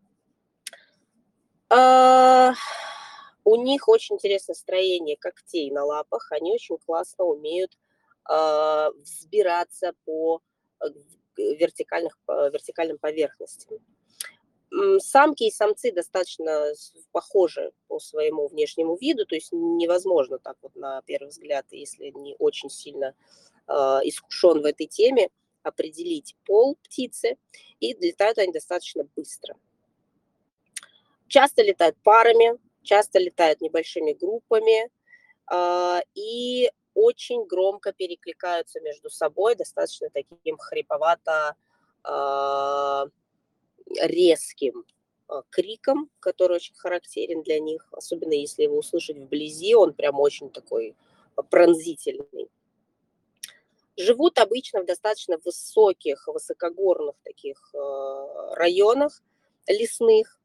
У них очень интересное строение когтей на лапах, они очень классно умеют взбираться по вертикальным поверхностям. Самки и самцы достаточно похожи по своему внешнему виду, то есть невозможно так вот на первый взгляд, если не очень сильно искушен в этой теме, определить пол птицы, и летают они достаточно быстро. Часто летают парами, часто летают небольшими группами и очень громко перекликаются между собой, достаточно таким хриповато резким криком, который очень характерен для них, особенно если его услышать вблизи, он прям очень такой пронзительный. Живут обычно в достаточно высоких, высокогорных таких районах лесных,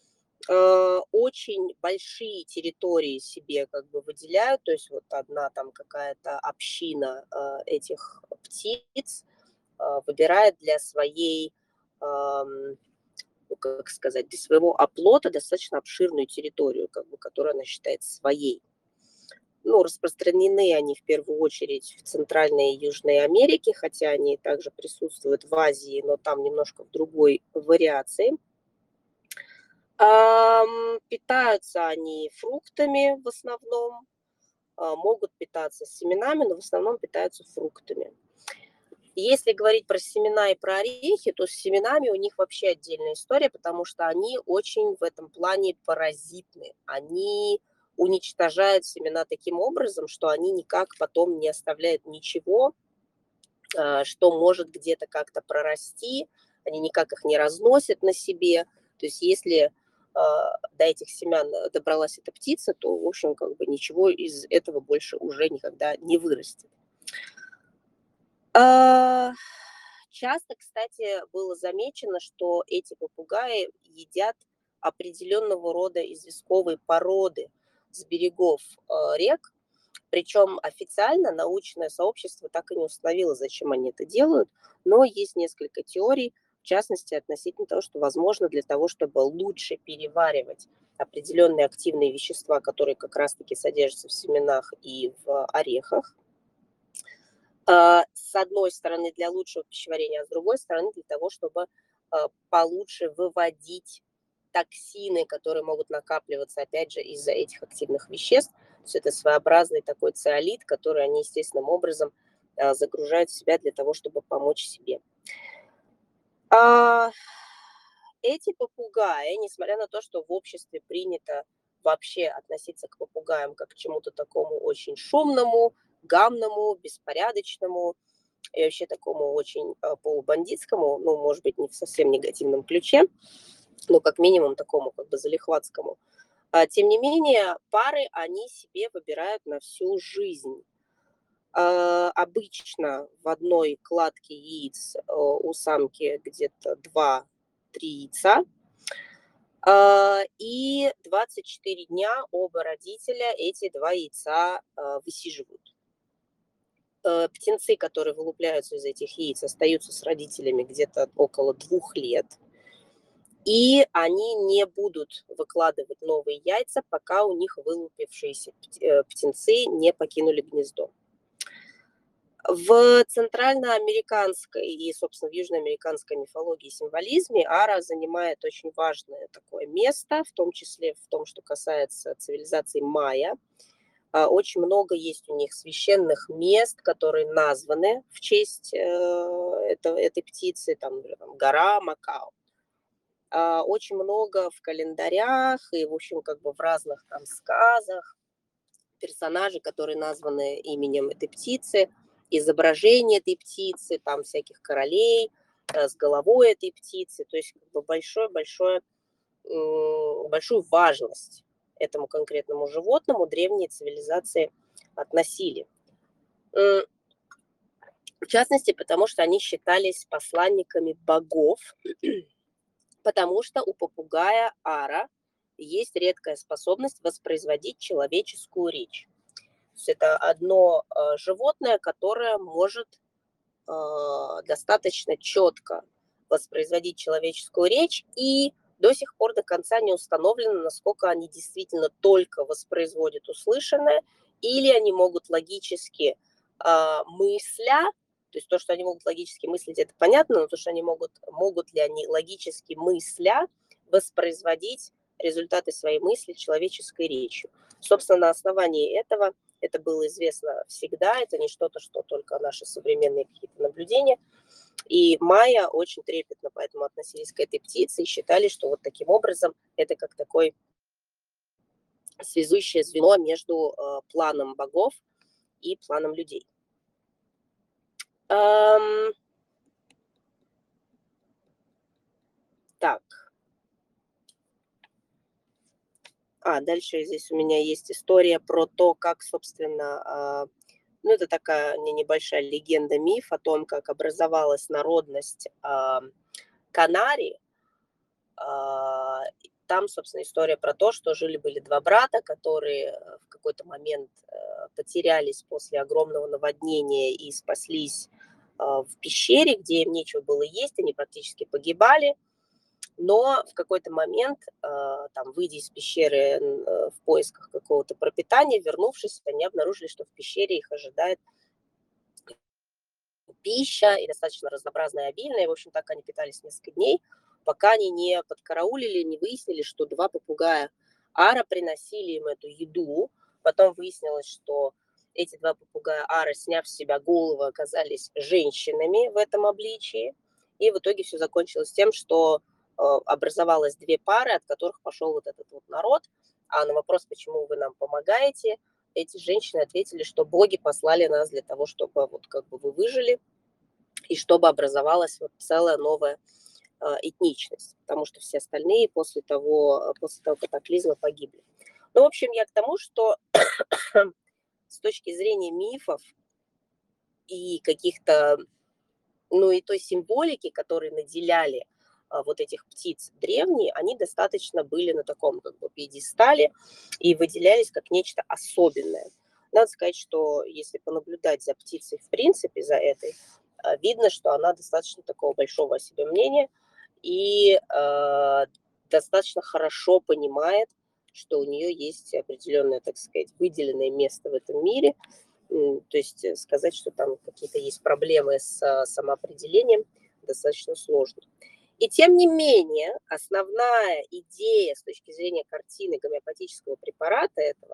очень большие территории себе как бы выделяют, то есть вот одна там какая-то община этих птиц выбирает для своей, ну, как сказать, для своего оплота достаточно обширную территорию, как бы, которую она считает своей. Ну, распространены они в первую очередь в Центральной и Южной Америке, хотя они также присутствуют в Азии, но там немножко в другой вариации. Питаются они фруктами в основном, могут питаться семенами, но в основном питаются фруктами. Если говорить про семена и про орехи, то с семенами у них вообще отдельная история, потому что они очень в этом плане паразитны. Они уничтожают семена таким образом, что они никак потом не оставляют ничего, что может где-то как-то прорасти, они никак их не разносят на себе. То есть если до этих семян добралась эта птица, то, в общем, как бы ничего из этого больше уже никогда не вырастет. Часто, кстати, было замечено, что эти попугаи едят определенного рода известковые породы с берегов рек, причем официально научное сообщество так и не установило, зачем они это делают, но есть несколько теорий, в частности, относительно того, что, возможно, для того, чтобы лучше переваривать определенные активные вещества, которые как раз-таки содержатся в семенах и в орехах, с одной стороны, для лучшего пищеварения, а с другой стороны, для того, чтобы получше выводить токсины, которые могут накапливаться, опять же, из-за этих активных веществ. То есть это своеобразный такой циолит, который они естественным образом загружают в себя для того, чтобы помочь себе. Эти попугаи, несмотря на то, что в обществе принято вообще относиться к попугаям как к чему-то такому очень шумному, гамному, беспорядочному и вообще такому очень полубандитскому, ну, может быть, не в совсем негативном ключе, но как минимум такому как бы залихватскому. Тем не менее, пары они себе выбирают на всю жизнь. Обычно в одной кладке яиц у самки где-то 2-3 яйца, и 24 дня оба родителя эти 2 яйца высиживают. Птенцы, которые вылупляются из этих яиц, остаются с родителями где-то около 2 лет. И они не будут выкладывать новые яйца, пока у них вылупившиеся птенцы не покинули гнездо. В центральноамериканской и, собственно, в южноамериканской мифологии и символизме Ара занимает очень важное такое место, в том числе в том, что касается цивилизации майя. Очень много есть у них священных мест, которые названы в честь этой птицы, там гора Макао. Очень много в календарях и, в общем, как бы в разных там сказах персонажей, которые названы именем этой птицы, изображение этой птицы, там всяких королей с головой этой птицы, то есть как бы большую важность этому конкретному животному древние цивилизации относили. В частности, потому что они считались посланниками богов, потому что у попугая Ара есть редкая способность воспроизводить человеческую речь. То есть это одно животное, которое может достаточно четко воспроизводить человеческую речь, и до сих пор до конца не установлено, насколько они действительно только воспроизводят услышанное, или они могут логически мысля, то есть то, что они могут логически мыслить, это понятно, но то, что они могут ли они логически мысля воспроизводить результаты своей мысли человеческой речью. Собственно, на основании этого это было известно всегда, это не что-то, что только наши современные какие-то наблюдения. И майя очень трепетно поэтому относились к этой птице и считали, что вот таким образом это как такое связующее звено между планом богов и планом людей. Так. Дальше здесь у меня есть история про то, как, собственно, ну, это такая небольшая легенда, миф о том, как образовалась народность Канарии. Там, собственно, история про то, что жили-были два брата, которые в какой-то момент потерялись после огромного наводнения и спаслись в пещере, где им нечего было есть, они практически погибали. Но в какой-то момент, там, выйдя из пещеры в поисках какого-то пропитания, вернувшись, они обнаружили, что в пещере их ожидает пища, и достаточно разнообразная и обильная. И, в общем, так они питались несколько дней, пока они не подкараулили, не выяснили, что два попугая Ара приносили им эту еду. Потом выяснилось, что эти два попугая Ара, сняв с себя головы, оказались женщинами в этом обличии. И в итоге все закончилось тем, что образовалось две пары, от которых пошел вот этот вот народ. А на вопрос, почему вы нам помогаете, эти женщины ответили, что боги послали нас для того, чтобы вот как бы вы выжили и чтобы образовалась вот целая новая этничность, потому что все остальные после того катаклизма погибли. Ну, в общем, я к тому, что с точки зрения мифов и каких-то, ну, и той символики, которые наделяли вот этих птиц древние, они достаточно были на таком как бы пьедестале и выделялись как нечто особенное. Надо сказать, что если понаблюдать за птицей в принципе, за этой, видно, что она достаточно такого большого о себе мнения и достаточно хорошо понимает, что у нее есть определенное, так сказать, выделенное место в этом мире. То есть сказать, что там какие-то есть проблемы с самоопределением, достаточно сложно. И тем не менее, основная идея с точки зрения картины гомеопатического препарата этого,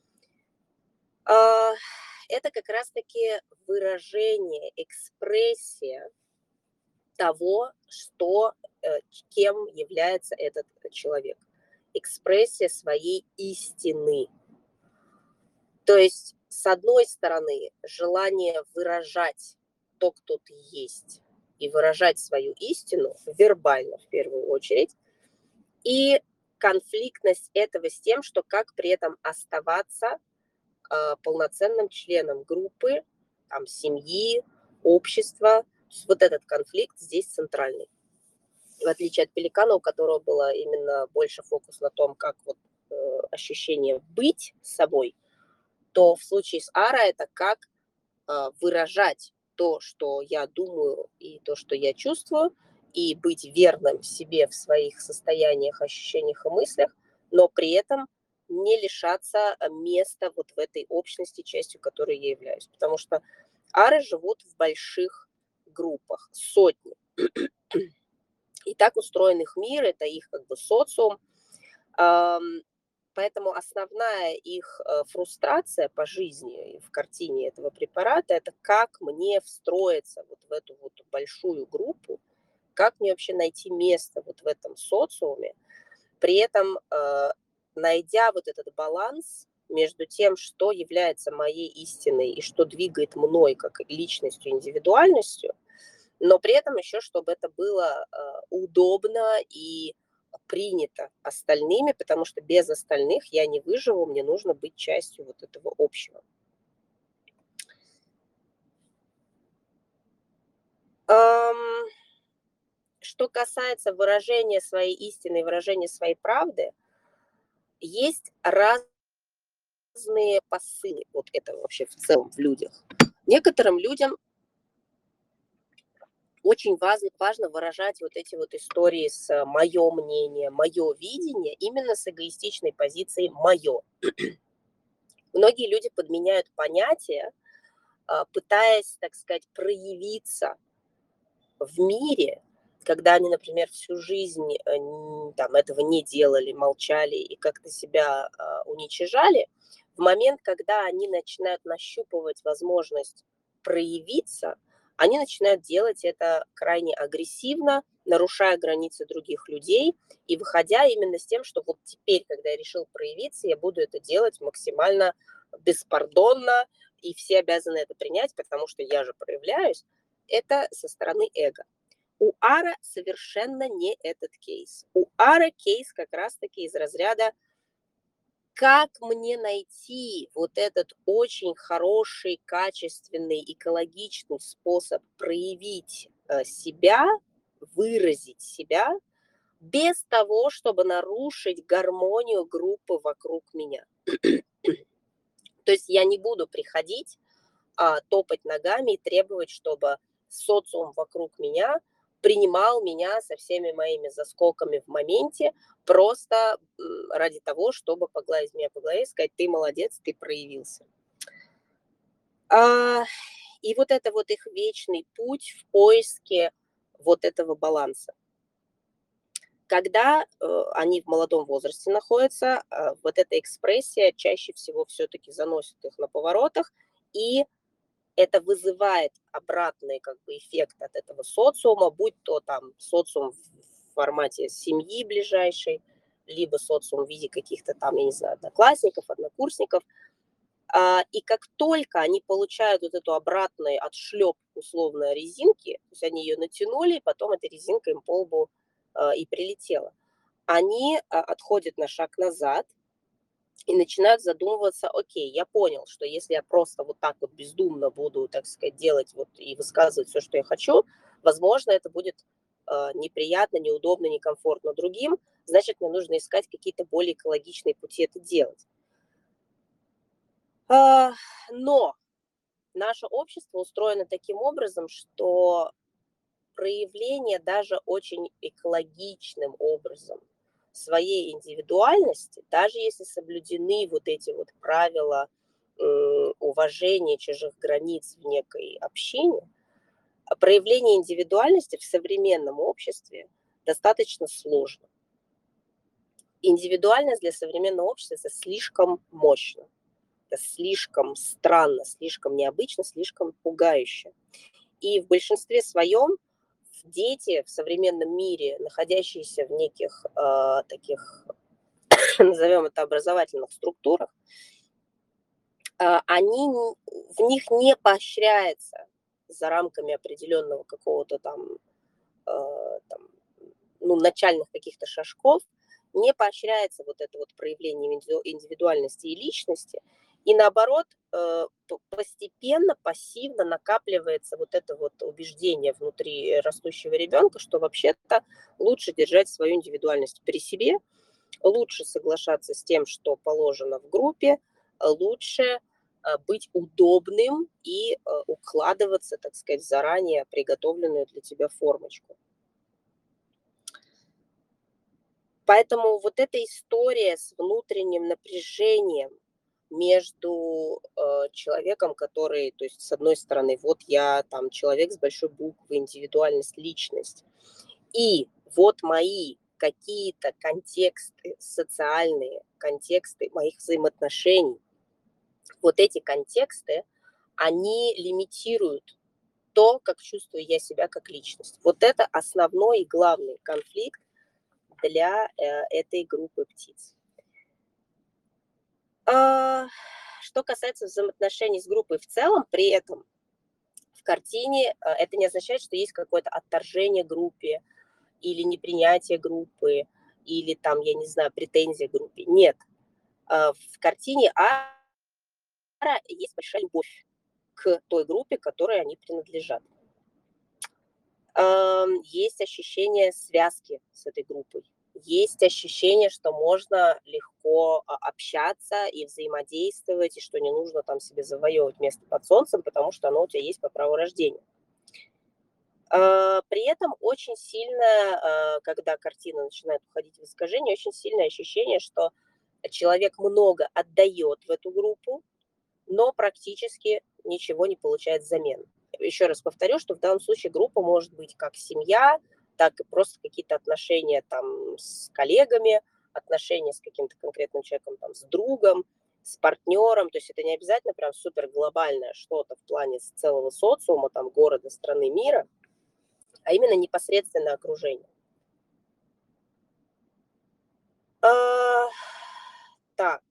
это как раз-таки выражение, экспрессия того, кем является этот человек. Экспрессия своей истины. То есть, с одной стороны, желание выражать то, кто ты есть, и выражать свою истину вербально в первую очередь, и конфликтность этого с тем, что как при этом оставаться полноценным членом группы, там, семьи, общества. Вот этот конфликт здесь центральный. В отличие от пеликана, у которого было именно больше фокус на том, как вот, ощущение быть собой, то в случае с Ара это как выражать то, что я думаю и то, что я чувствую, и быть верным себе в своих состояниях, ощущениях и мыслях, но при этом не лишаться места вот в этой общности, частью которой я являюсь. Потому что Ары живут в больших группах, сотни. И так устроен их мир, это их как бы социум. Поэтому основная их фрустрация по жизни в картине этого препарата – это как мне встроиться вот в эту вот большую группу, как мне вообще найти место вот в этом социуме, при этом найдя вот этот баланс между тем, что является моей истиной и что двигает мной как личностью, индивидуальностью, но при этом еще, чтобы это было удобно и принято остальными, потому что без остальных я не выживу, мне нужно быть частью вот этого общего. Что касается выражения своей истины, выражения своей правды, есть разные посылы вот этого вообще в целом в людях. Некоторым людям очень важно выражать вот эти вот истории с мое мнение, мое видение, именно с эгоистичной позиции мое. Многие люди подменяют понятия, пытаясь, так сказать, проявиться в мире, когда они, например, всю жизнь там, этого не делали, молчали и как-то себя уничижали, в момент, когда они начинают нащупывать возможность проявиться, они начинают делать это крайне агрессивно, нарушая границы других людей и выходя именно с тем, что вот теперь, когда я решил проявиться, я буду это делать максимально беспардонно, и все обязаны это принять, потому что я же проявляюсь. Это со стороны эго. У Ара совершенно не этот кейс. У Ара кейс как раз-таки из разряда как мне найти вот этот очень хороший, качественный, экологичный способ проявить себя, выразить себя, без того, чтобы нарушить гармонию группы вокруг меня. То есть я не буду приходить, топать ногами и требовать, чтобы социум вокруг меня принимал меня со всеми моими заскоками в моменте, просто ради того, чтобы погладить меня по голове и сказать: ты молодец, ты проявился. И вот это вот их вечный путь в поиске вот этого баланса. Когда они в молодом возрасте находятся, вот эта экспрессия чаще всего все-таки заносит их на поворотах, и это вызывает обратный как бы эффект от этого социума, будь то там социум в формате семьи ближайшей, либо социум в виде каких-то там, я не знаю, одноклассников, однокурсников. И как только они получают вот эту обратную отшлеп условно резинки, то есть они ее натянули, и потом эта резинка им по лбу и прилетела, они отходят на шаг назад, и начинают задумываться: окей, я понял, что если я просто вот так вот бездумно буду, так сказать, делать вот и высказывать все, что я хочу, возможно, это будет неприятно, неудобно, некомфортно другим, значит, мне нужно искать какие-то более экологичные пути это делать. Но наше общество устроено таким образом, что проявление даже очень экологичным образом своей индивидуальности, даже если соблюдены вот эти вот правила уважения чужих границ в некой общине, проявление индивидуальности в современном обществе достаточно сложно. Индивидуальность для современного общества – это слишком мощно, это слишком странно, слишком необычно, слишком пугающе. И в большинстве своем дети в современном мире, находящиеся в неких таких, назовем это, образовательных структурах, в них не поощряется за рамками определенного какого-то там начальных каких-то шажков, не поощряется вот это вот проявление индивидуальности и личности, и наоборот, постепенно, пассивно накапливается вот это вот убеждение внутри растущего ребенка, что вообще-то лучше держать свою индивидуальность при себе, лучше соглашаться с тем, что положено в группе, лучше быть удобным и укладываться, так сказать, в заранее приготовленную для тебя формочку. Поэтому вот эта история с внутренним напряжением между человеком, который, то есть, с одной стороны, вот я там человек с большой буквы, индивидуальность, личность, и вот мои какие-то контексты, социальные контексты моих взаимоотношений, вот эти контексты, они лимитируют то, как чувствую я себя как личность. Вот это основной и главный конфликт для этой группы птиц. Что касается взаимоотношений с группой в целом, при этом в картине это не означает, что есть какое-то отторжение группе или непринятие группы, или там, я не знаю, претензия к группе. Нет. В картине Ара есть большая любовь к той группе, к которой они принадлежат. Есть ощущение связки с этой группой. Есть ощущение, что можно легко общаться и взаимодействовать, и что не нужно там себе завоевывать место под солнцем, потому что оно у тебя есть по праву рождения. При этом очень сильно, когда картина начинает уходить в искажение, очень сильное ощущение, что человек много отдает в эту группу, но практически ничего не получает взамен. Еще раз повторю, что в данном случае группа может быть как семья, так и просто какие-то отношения там с коллегами, отношения с каким-то конкретным человеком, там, с другом, с партнером. То есть это не обязательно прям супер глобальное что-то в плане целого социума, там, города, страны, мира, а именно непосредственное окружение. Так.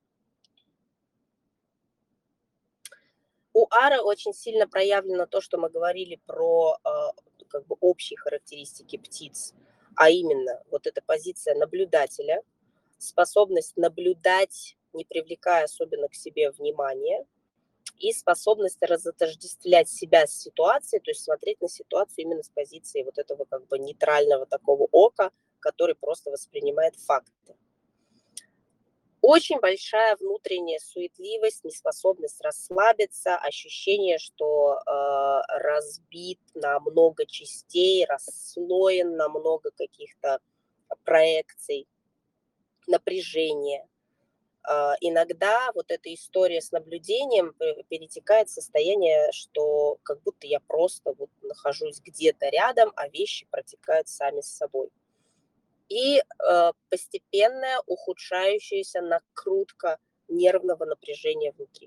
У Ары очень сильно проявлено то, что мы говорили про как бы общие характеристики птиц, а именно вот эта позиция наблюдателя, способность наблюдать, не привлекая особенно к себе внимания, и способность разотождествлять себя с ситуацией, то есть смотреть на ситуацию именно с позиции вот этого как бы нейтрального такого ока, который просто воспринимает факты. Очень большая внутренняя суетливость, неспособность расслабиться, ощущение, что разбит на много частей, расслоен на много каких-то проекций, напряжения. Иногда вот эта история с наблюдением перетекает в состояние, что как будто я просто вот нахожусь где-то рядом, а вещи протекают сами с собой. И постепенная ухудшающаяся накрутка нервного напряжения внутри.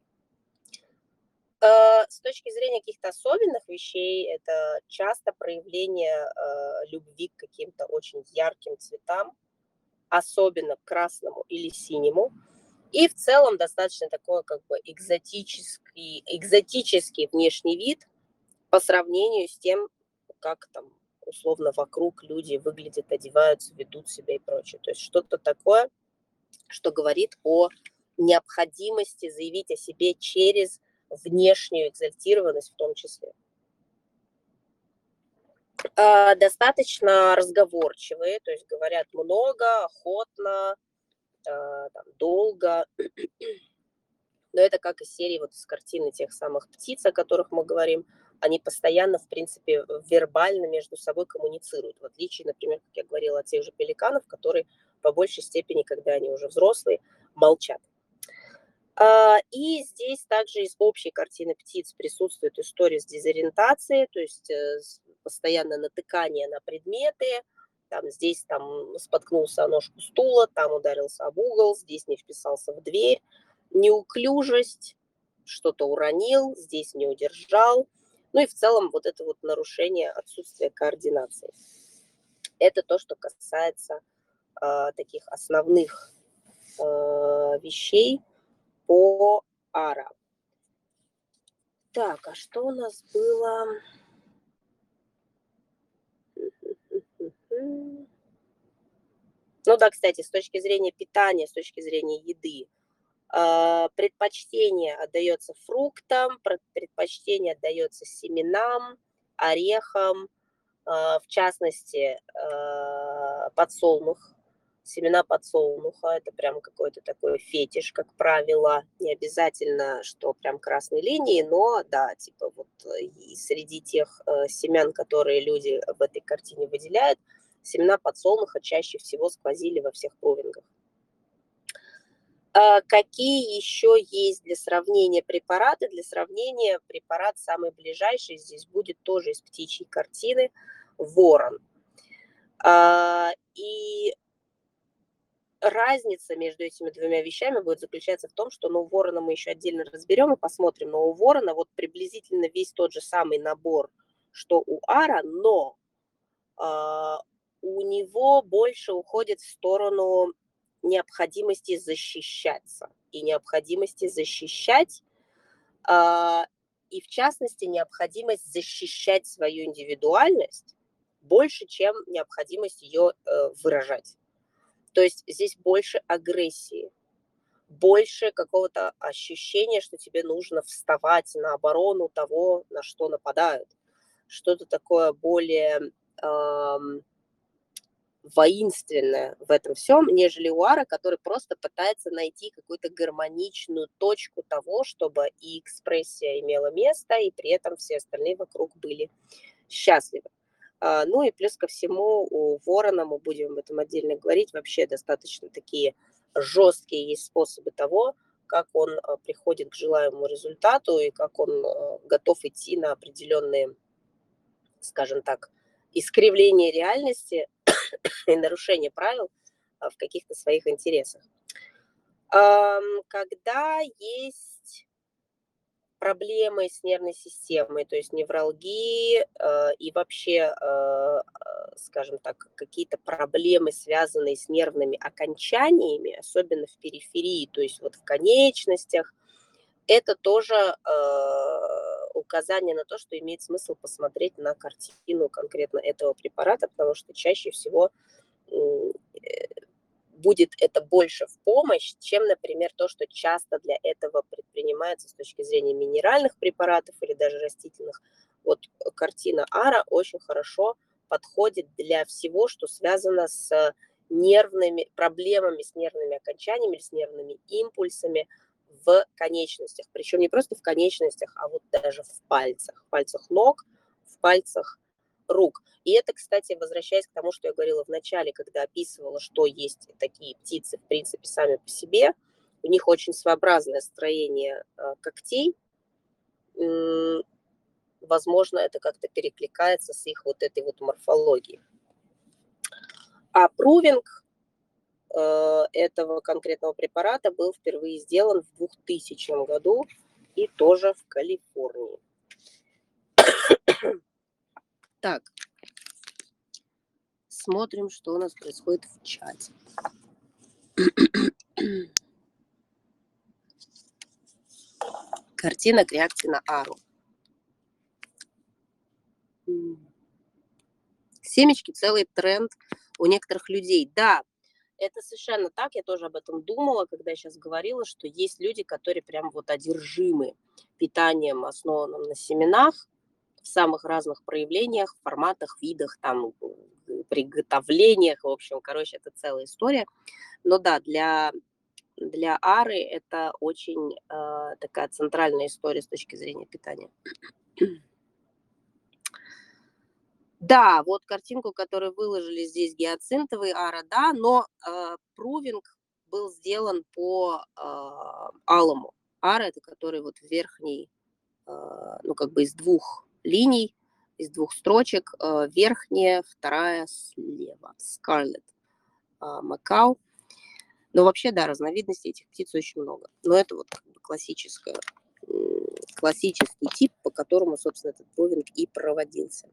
С точки зрения каких-то особенных вещей, это часто проявление любви к каким-то очень ярким цветам, особенно к красному или синему. И в целом достаточно такой как бы экзотический внешний вид по сравнению с тем, как там условно вокруг люди выглядят, одеваются, ведут себя и прочее. То есть что-то такое, что говорит о необходимости заявить о себе через внешнюю экзальтированность в том числе. Достаточно разговорчивые, то есть говорят много, охотно, долго. Но это как из серии вот из картины тех самых птиц, о которых мы говорим. Они постоянно, в принципе, вербально между собой коммуницируют. В отличие, например, как я говорила, от тех же пеликанов, которые по большей степени, когда они уже взрослые, молчат. И здесь также из общей картины птиц присутствует история с дезориентацией, то есть постоянное натыкание на предметы. Здесь споткнулся о ножку стула, там ударился об угол, здесь не вписался в дверь. Неуклюжесть, что-то уронил, здесь не удержал. Ну и в целом вот это вот нарушение отсутствия координации. Это то, что касается таких основных вещей по Ара. Так, а что у нас было? Ну да, кстати, с точки зрения питания, с точки зрения еды, предпочтение отдается фруктам, предпочтение отдается семенам, орехам, в частности, подсолнух. Семена подсолнуха – это прям какой-то такой фетиш, как правило. Не обязательно, что прям красной линии, но да, типа вот и среди тех семян, которые люди в этой картине выделяют, семена подсолнуха чаще всего сквозили во всех провингах. Какие еще есть для сравнения препараты? Для сравнения препарат самый ближайший здесь будет тоже из птичьей картины ворон. И разница между этими двумя вещами будет заключаться в том, что у ворона мы еще отдельно разберем и посмотрим, но у ворона вот приблизительно весь тот же самый набор, что у ара, но у него больше уходит в сторону необходимости защищаться и необходимости защищать, и в частности необходимость защищать свою индивидуальность больше, чем необходимость ее выражать. То есть здесь больше агрессии, больше какого-то ощущения, что тебе нужно вставать на оборону того, на что нападают. Что-то такое более воинственное в этом всем, нежели у ара, который просто пытается найти какую-то гармоничную точку того, чтобы и экспрессия имела место, и при этом все остальные вокруг были счастливы. Ну и плюс ко всему у ворона, мы будем об этом отдельно говорить, вообще достаточно такие жесткие есть способы того, как он приходит к желаемому результату и как он готов идти на определенные, скажем так, искривления реальности и нарушение правил в каких-то своих интересах. Когда есть проблемы с нервной системой, то есть невралгии и вообще, скажем так, какие-то проблемы, связанные с нервными окончаниями, особенно в периферии, то есть вот в конечностях, это тоже указание на то, что имеет смысл посмотреть на картину конкретно этого препарата, потому что чаще всего будет это больше в помощь, чем, например, то, что часто для этого предпринимается с точки зрения минеральных препаратов или даже растительных. Вот картина ара очень хорошо подходит для всего, что связано с нервными проблемами, с нервными окончаниями, с нервными импульсами в конечностях. Причем не просто в конечностях, а вот даже в пальцах ног, в пальцах рук. И это, кстати, возвращаясь к тому, что я говорила в начале, когда описывала, что есть такие птицы, в принципе, сами по себе. У них очень своеобразное строение когтей. Возможно, это как-то перекликается с их вот этой вот морфологией. А прувинг этого конкретного препарата был впервые сделан в 2000 году и тоже в Калифорнии. Так, смотрим, что у нас происходит в чате. Картина к реакции на ару. Семечки целый тренд у некоторых людей. Да, это совершенно так, я тоже об этом думала, когда я сейчас говорила, что есть люди, которые прям вот одержимы питанием, основанным на семенах, в самых разных проявлениях, форматах, видах, там, приготовлениях, в общем, короче, это целая история. Но да, для ары это очень такая центральная история с точки зрения питания. Да, вот картинку, которую выложили здесь, гиацинтовый ара, да, но прувинг был сделан по алому. Ара – это который вот верхний, ну как бы из двух линий, из двух строчек, верхняя, вторая слева, Scarlet Macao. Но вообще, да, разновидностей этих птиц очень много. Но это вот как бы классический тип, по которому, собственно, этот прувинг и проводился.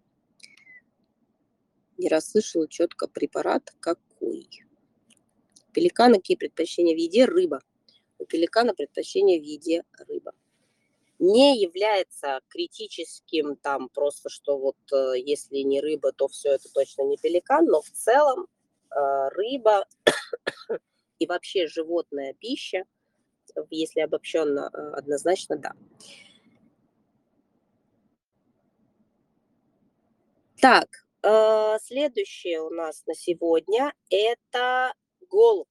Не расслышала четко препарат какой. Пеликана какие предпочтения в еде? Рыба. У пеликана предпочтение в еде рыба. Не является критическим там просто, что вот если не рыба, то все это точно не пеликан, но в целом рыба и вообще животная пища, если обобщенно, однозначно да. Так, следующее у нас на сегодня это голубь.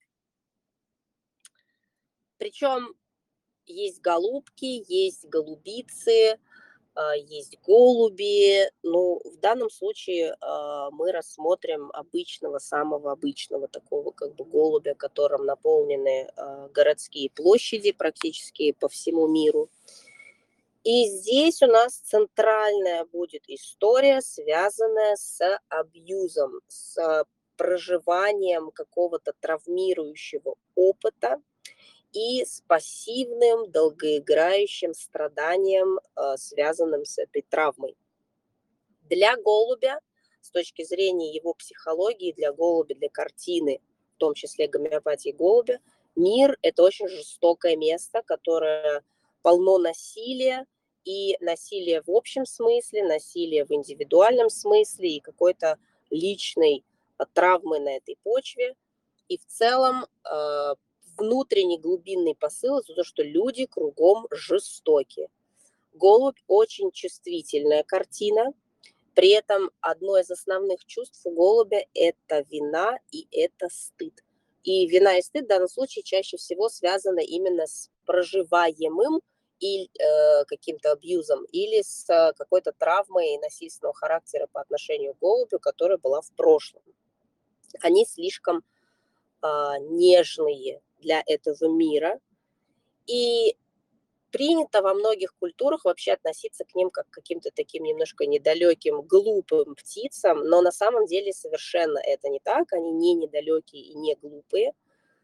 Причем есть голубки, есть голубицы, есть голуби. Ну, в данном случае мы рассмотрим обычного, самого обычного такого как бы голубя, которым наполнены городские площади практически по всему миру. И здесь у нас центральная будет история, связанная с абьюзом, с проживанием какого-то травмирующего опыта и с пассивным, долгоиграющим страданием, связанным с этой травмой. Для голубя, с точки зрения его психологии, для голубя, для картины, в том числе гомеопатии голубя, мир – это очень жестокое место, которое полно насилия, и насилие в общем смысле, насилие в индивидуальном смысле и какой-то личной травмы на этой почве. И в целом внутренний глубинный посыл – это то, что люди кругом жестоки. Голубь очень чувствительная картина, при этом одно из основных чувств у голубя – это вина и это стыд. И вина и стыд в данном случае чаще всего связаны именно с проживаемым и каким-то абьюзом или с какой-то травмой насильственного характера по отношению к голубю, которая была в прошлом. Они слишком нежные для этого мира, и принято во многих культурах вообще относиться к ним как к каким-то таким немножко недалеким, глупым птицам, но на самом деле совершенно это не так, они не недалекие и не глупые.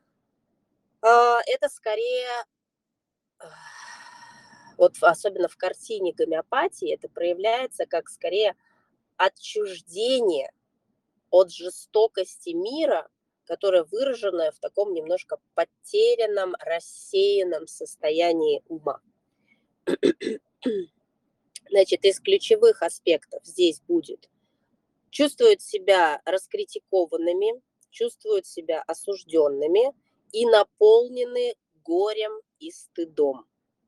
Это скорее, вот особенно в картине гомеопатии, это проявляется как скорее отчуждение от жестокости мира, которое выражено в таком немножко потерянном, рассеянном состоянии ума. Значит, из ключевых аспектов здесь будет: чувствуют себя раскритикованными, чувствуют себя осужденными и наполнены горем и стыдом.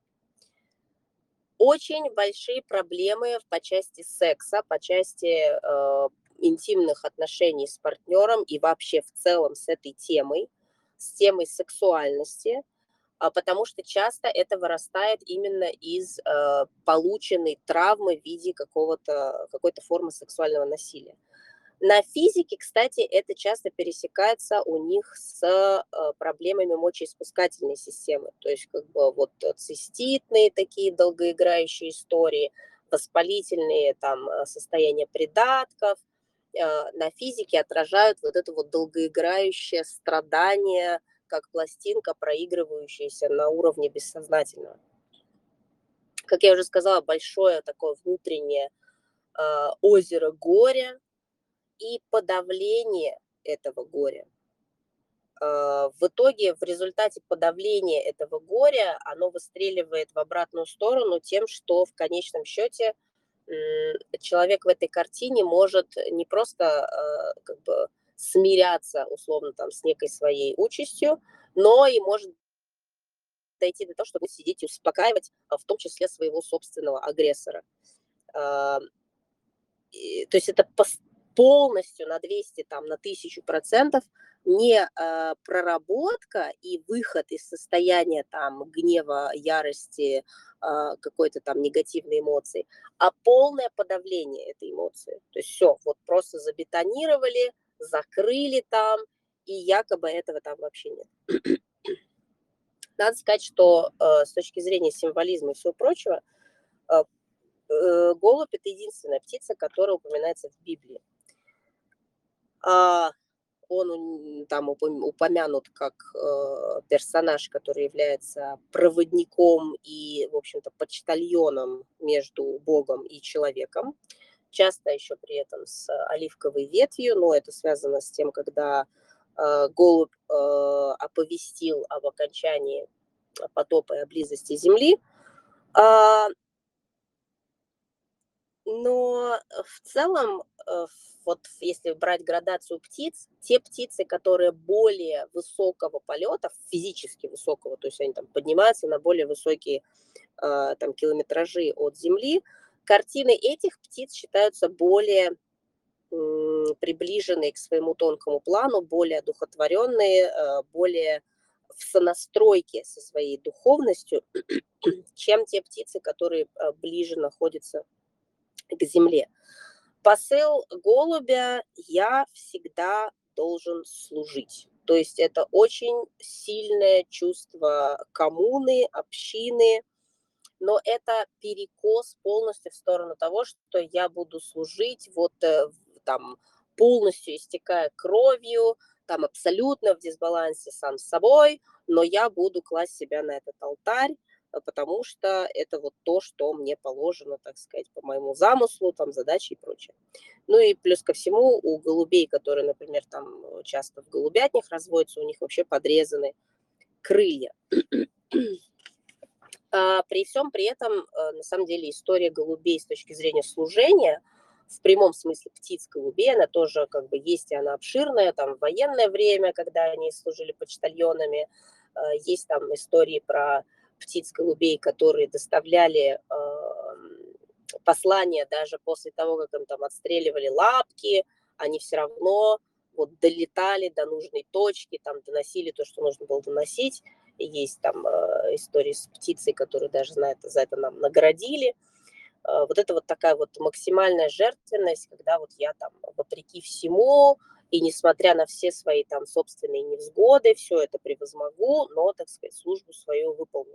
Очень большие проблемы по части секса, по части интимных отношений с партнером и вообще в целом с этой темой, с темой сексуальности, потому что часто это вырастает именно из полученной травмы в виде какой-то формы сексуального насилия. На физике, кстати, это часто пересекается у них с проблемами мочеиспускательной системы, то есть как бы вот циститные такие долгоиграющие истории, воспалительные там состояния придатков, на физике отражают вот это вот долгоиграющее страдание, как пластинка, проигрывающаяся на уровне бессознательного. Как я уже сказала, большое такое внутреннее озеро горя и подавление этого горя. В итоге, в результате подавления этого горя, оно выстреливает в обратную сторону тем, что в конечном счете человек в этой картине может не просто как бы смиряться условно там с некой своей участью, но и может дойти до того, чтобы сидеть и успокаивать, в том числе своего собственного агрессора. То есть это полностью на 200, там, на 1000% не проработка и выход из состояния там гнева, ярости, какой-то там негативной эмоции, а полное подавление этой эмоции. То есть все, вот просто забетонировали, закрыли там, и якобы этого там вообще нет. Надо сказать, что с точки зрения символизма и всего прочего, голубь – это единственная птица, которая упоминается в Библии. Он там упомянут как персонаж, который является проводником и, в общем-то, почтальоном между Богом и человеком. Часто еще при этом с оливковой ветвью, но это связано с тем, когда голубь оповестил об окончании потопа и о близости земли. Но в целом, вот если брать градацию птиц, те птицы, которые более высокого полета, физически высокого, то есть они там поднимаются на более высокие там километражи от Земли, картины этих птиц считаются более приближенные к своему тонкому плану, более одухотворенные, более в сонастройке со своей духовностью, чем те птицы, которые ближе находятся к земле. Посыл голубя: я всегда должен служить. То есть это очень сильное чувство коммуны, общины, но это перекос полностью в сторону того, что я буду служить, вот там полностью истекая кровью, там абсолютно в дисбалансе сам с собой, но я буду класть себя на этот алтарь, потому что это вот то, что мне положено, так сказать, по моему замыслу, там, задачи и прочее. Ну и плюс ко всему у голубей, которые, например, там часто в голубятнях разводятся, у них вообще подрезаны крылья. При всем при этом, на самом деле, история голубей с точки зрения служения, в прямом смысле птиц голубей, она тоже как бы есть, и она обширная, там в военное время, когда они служили почтальонами, есть там истории про птиц голубей, которые доставляли послания даже после того, как им там отстреливали лапки, они все равно вот долетали до нужной точки, там доносили то, что нужно было доносить. Есть там истории с птицей, которую даже за это нам наградили. Вот это вот такая вот максимальная жертвенность, когда вот я там вопреки всему и несмотря на все свои там собственные невзгоды, все это превозмогу, но, так сказать, службу свою выполню.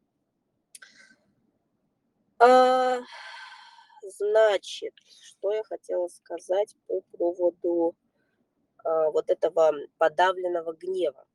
Значит, что я хотела сказать по поводу вот этого подавленного гнева.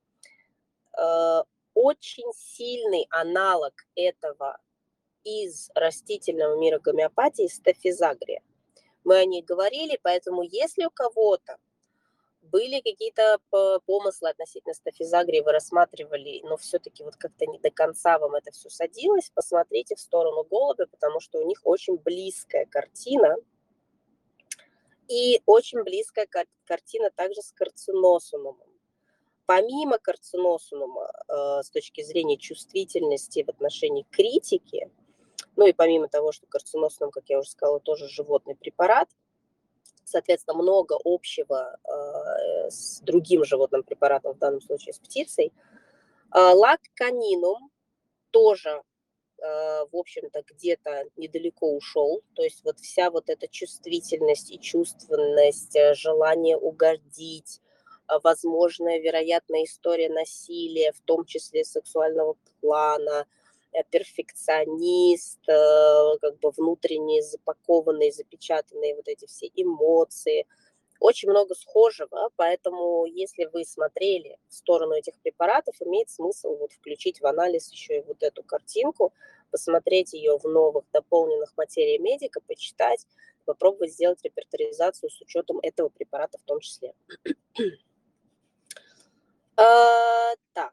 Очень сильный аналог этого из растительного мира гомеопатии — стафизагрия. Мы о ней говорили, поэтому если у кого-то были какие-то помыслы относительно стафизагрии, вы рассматривали, но все-таки вот как-то не до конца вам это все садилось, посмотрите в сторону голубя, потому что у них очень близкая картина, и очень близкая картина также с карциносумом. Помимо карциносума, с точки зрения чувствительности в отношении критики, ну и помимо того, что карциносум, как я уже сказала, тоже животный препарат, соответственно, много общего с другим животным препаратом, в данном случае с птицей. Лак канинум тоже, в общем-то, где-то недалеко ушел. То есть вот вся вот эта чувствительность и чувственность, желание угодить, возможная, вероятная история насилия, в том числе сексуального плана, перфекционист, как бы внутренние запакованные, запечатанные вот эти все эмоции. Очень много схожего, поэтому если вы смотрели в сторону этих препаратов, имеет смысл вот включить в анализ еще и вот эту картинку, посмотреть ее в новых дополненных материя медика, почитать, попробовать сделать репертуаризацию с учетом этого препарата в том числе. Так.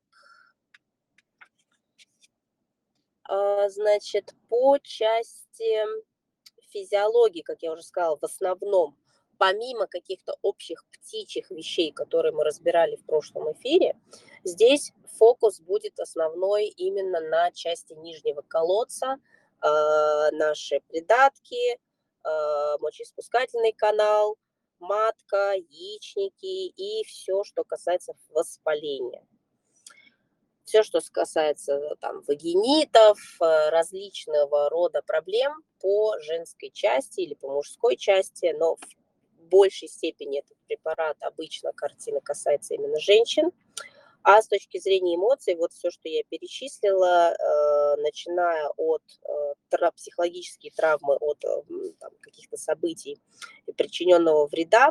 Значит, по части физиологии, как я уже сказала, в основном, помимо каких-то общих птичьих вещей, которые мы разбирали в прошлом эфире, здесь фокус будет основной именно на части нижнего колодца, наши придатки, мочеиспускательный канал, матка, яичники и все, что касается воспаления. Все, что касается там вагинитов, различного рода проблем по женской части или по мужской части, но в большей степени этот препарат, обычно картина касается именно женщин. А с точки зрения эмоций, вот все, что я перечислила, начиная от психологические травмы, от там, каких-то событий и причиненного вреда,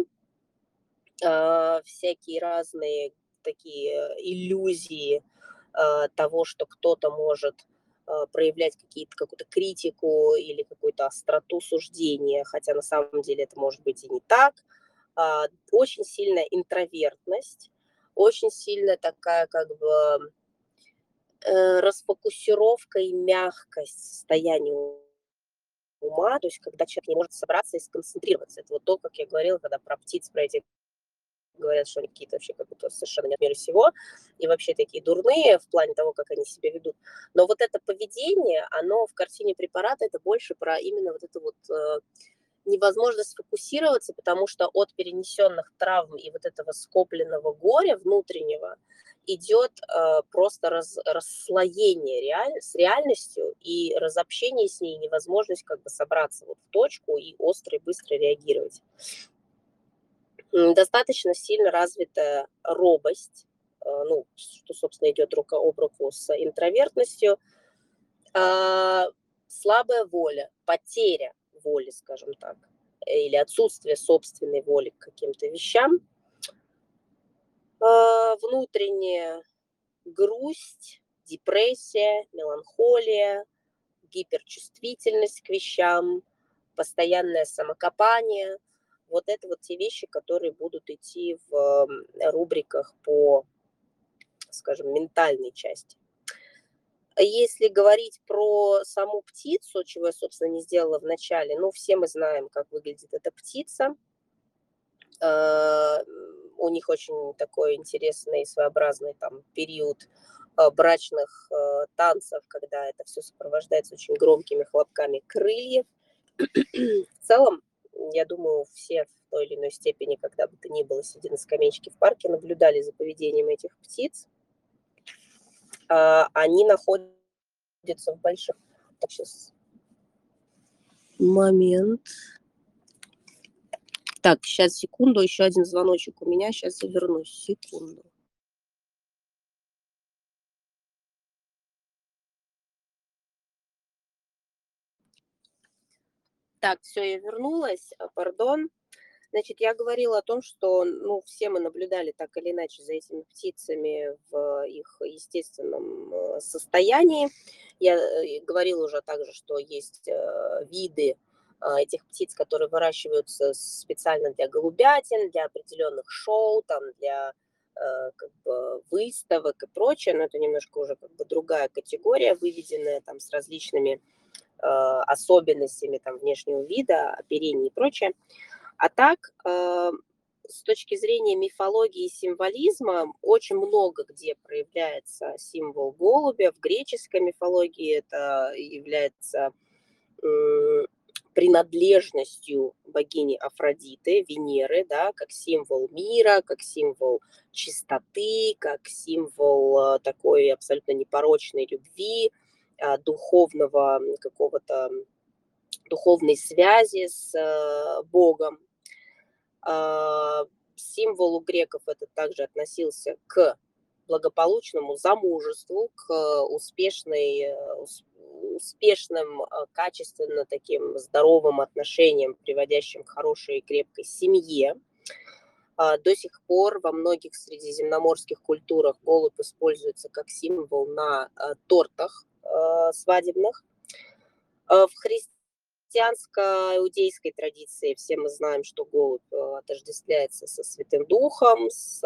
всякие разные такие иллюзии того, что кто-то может проявлять какую-то критику или какую-то остроту суждения, хотя на самом деле это может быть и не так. Очень сильная интровертность, очень сильная такая как бы расфокусировка и мягкость состояния ума, то есть когда человек не может собраться и сконцентрироваться. Это вот то, как я говорила, когда про птиц, про этих говорят, что они какие-то вообще как будто совершенно не от мира сего, и вообще такие дурные в плане того, как они себя ведут. Но вот это поведение, оно в картине препарата, это больше про именно вот это вот невозможность сфокусироваться, потому что от перенесенных травм и вот этого скопленного горя внутреннего идет просто расслоение с реальностью и разобщение с ней, невозможность как бы собраться вот в точку и остро и быстро реагировать. Достаточно сильно развитая робость, ну, что, собственно, идет рука об руку с интровертностью, слабая воля, потеря воли, скажем так, или отсутствие собственной воли к каким-то вещам, внутренняя грусть, депрессия, меланхолия, гиперчувствительность к вещам, постоянное самокопание. Вот это вот те вещи, которые будут идти в рубриках по, скажем, ментальной части. Если говорить про саму птицу, чего я, собственно, не сделала в начале, ну, все мы знаем, как выглядит эта птица. У них очень такой интересный своеобразный там период брачных танцев, когда это все сопровождается очень громкими хлопками крыльев. В целом, я думаю, все в той или иной степени, когда бы то ни было, сидя на скамеечке в парке, наблюдали за поведением этих птиц. Они находятся в больших... Так, сейчас... Момент. Так, сейчас, секунду, еще один звоночек у меня, сейчас я вернусь, секунду. Так, все, я вернулась, пардон. Значит, я говорила о том, что, ну, все мы наблюдали так или иначе за этими птицами в их естественном состоянии. Я говорила уже также, что есть виды этих птиц, которые выращиваются специально для голубятин, для определенных шоу, там, для как бы выставок и прочее, но это немножко уже как бы другая категория, выведенная там с различными особенностями там внешнего вида, оперения и прочее. А так, с точки зрения мифологии и символизма, очень много где проявляется символ голубя. В греческой мифологии это является принадлежностью богини Афродиты, Венеры, да, как символ мира, как символ чистоты, как символ такой абсолютно непорочной любви, духовного какого-то духовной связи с Богом. Символ у греков это также относился к благополучному замужеству, к успешным, качественно таким здоровым отношениям, приводящим к хорошей и крепкой семье. До сих пор во многих средиземноморских культурах голубь используется как символ на тортах свадебных. В христианско-иудейской традиции все мы знаем, что голубь отождествляется со Святым Духом, с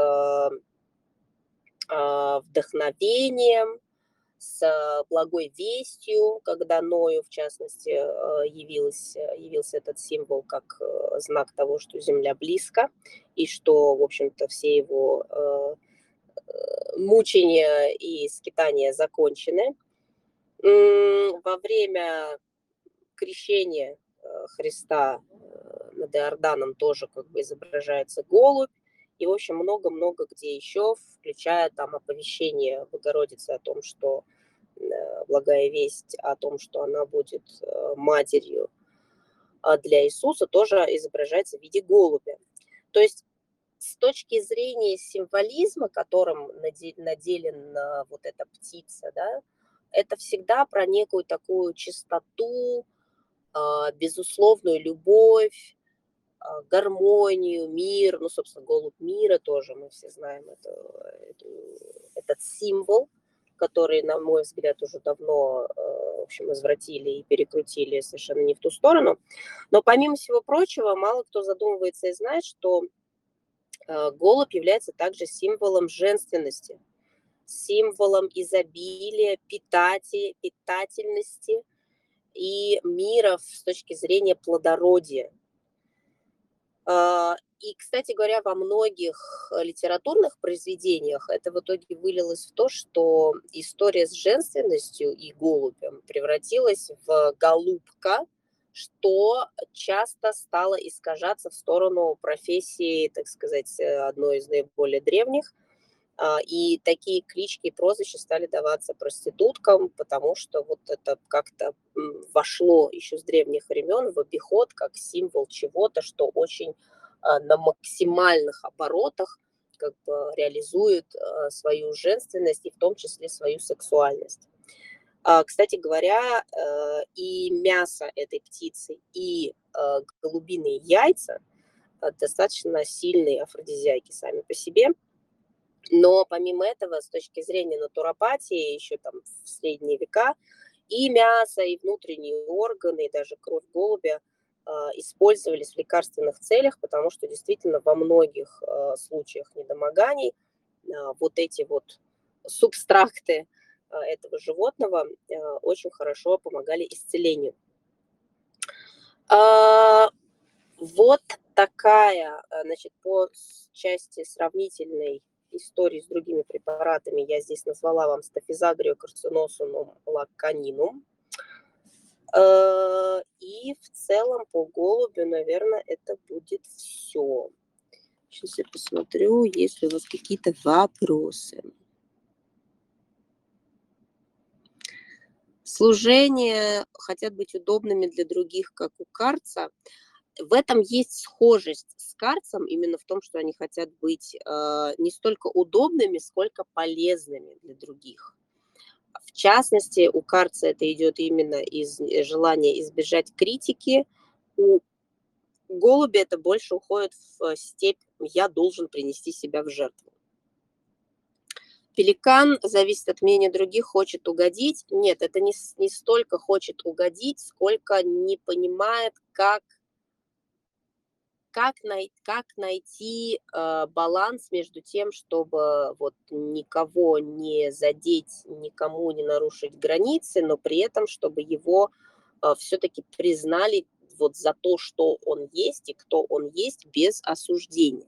вдохновением, с благой вестью, когда Ною, в частности, явился этот символ как знак того, что Земля близко, и что, в общем-то, все его мучения и скитания закончены. Во время крещения Христа над Иорданом тоже как бы изображается голубь. И, в общем, много-много где еще, включая там оповещение Богородицы о том, что благая весть о том, что она будет матерью для Иисуса, тоже изображается в виде голубя. То есть с точки зрения символизма, которым наделена вот эта птица, да, это всегда про некую такую чистоту, безусловную любовь, гармонию, мир. Ну, собственно, голубь мира тоже, мы все знаем этот символ, который, на мой взгляд, уже давно, в общем, извратили и перекрутили совершенно не в ту сторону. Но помимо всего прочего, мало кто задумывается и знает, что голубь является также символом женственности, символом изобилия, питательности и мира с точки зрения плодородия. И, кстати говоря, во многих литературных произведениях это в итоге вылилось в то, что история с женственностью и голубем превратилась в голубка, что часто стало искажаться в сторону профессии, так сказать, одной из наиболее древних, И такие клички и прозвища стали даваться проституткам, потому что вот это как-то вошло еще с древних времен в обиход как символ чего-то, что очень на максимальных оборотах как бы реализует свою женственность и в том числе свою сексуальность. Кстати говоря, и мясо этой птицы, и голубиные яйца достаточно сильные афродизиаки сами по себе. Но помимо этого, с точки зрения натуропатии, еще там в средние века, и мясо, и внутренние органы, и даже кровь голубя использовались в лекарственных целях, потому что действительно во многих случаях недомоганий вот эти вот субстракты этого животного очень хорошо помогали исцелению. Вот такая, значит, по части сравнительной истории с другими препаратами я здесь назвала вам стафизагрио карциносумум лакканинум. И в целом по голубю, наверное, это будет все. Сейчас я посмотрю, есть ли у вас какие-то вопросы. Служения хотят быть удобными для других, как у карца. В этом есть схожесть с карцем, именно в том, что они хотят быть не столько удобными, сколько полезными для других. В частности, у карца это идет именно из желания избежать критики. У голубя это больше уходит в степь «я должен принести себя в жертву». Пеликан зависит от мнения других, хочет угодить. Нет, это не столько хочет угодить, сколько не понимает, как найти баланс между тем, чтобы вот никого не задеть, никому не нарушить границы, но при этом, чтобы его все-таки признали вот за то, что он есть и кто он есть, без осуждения.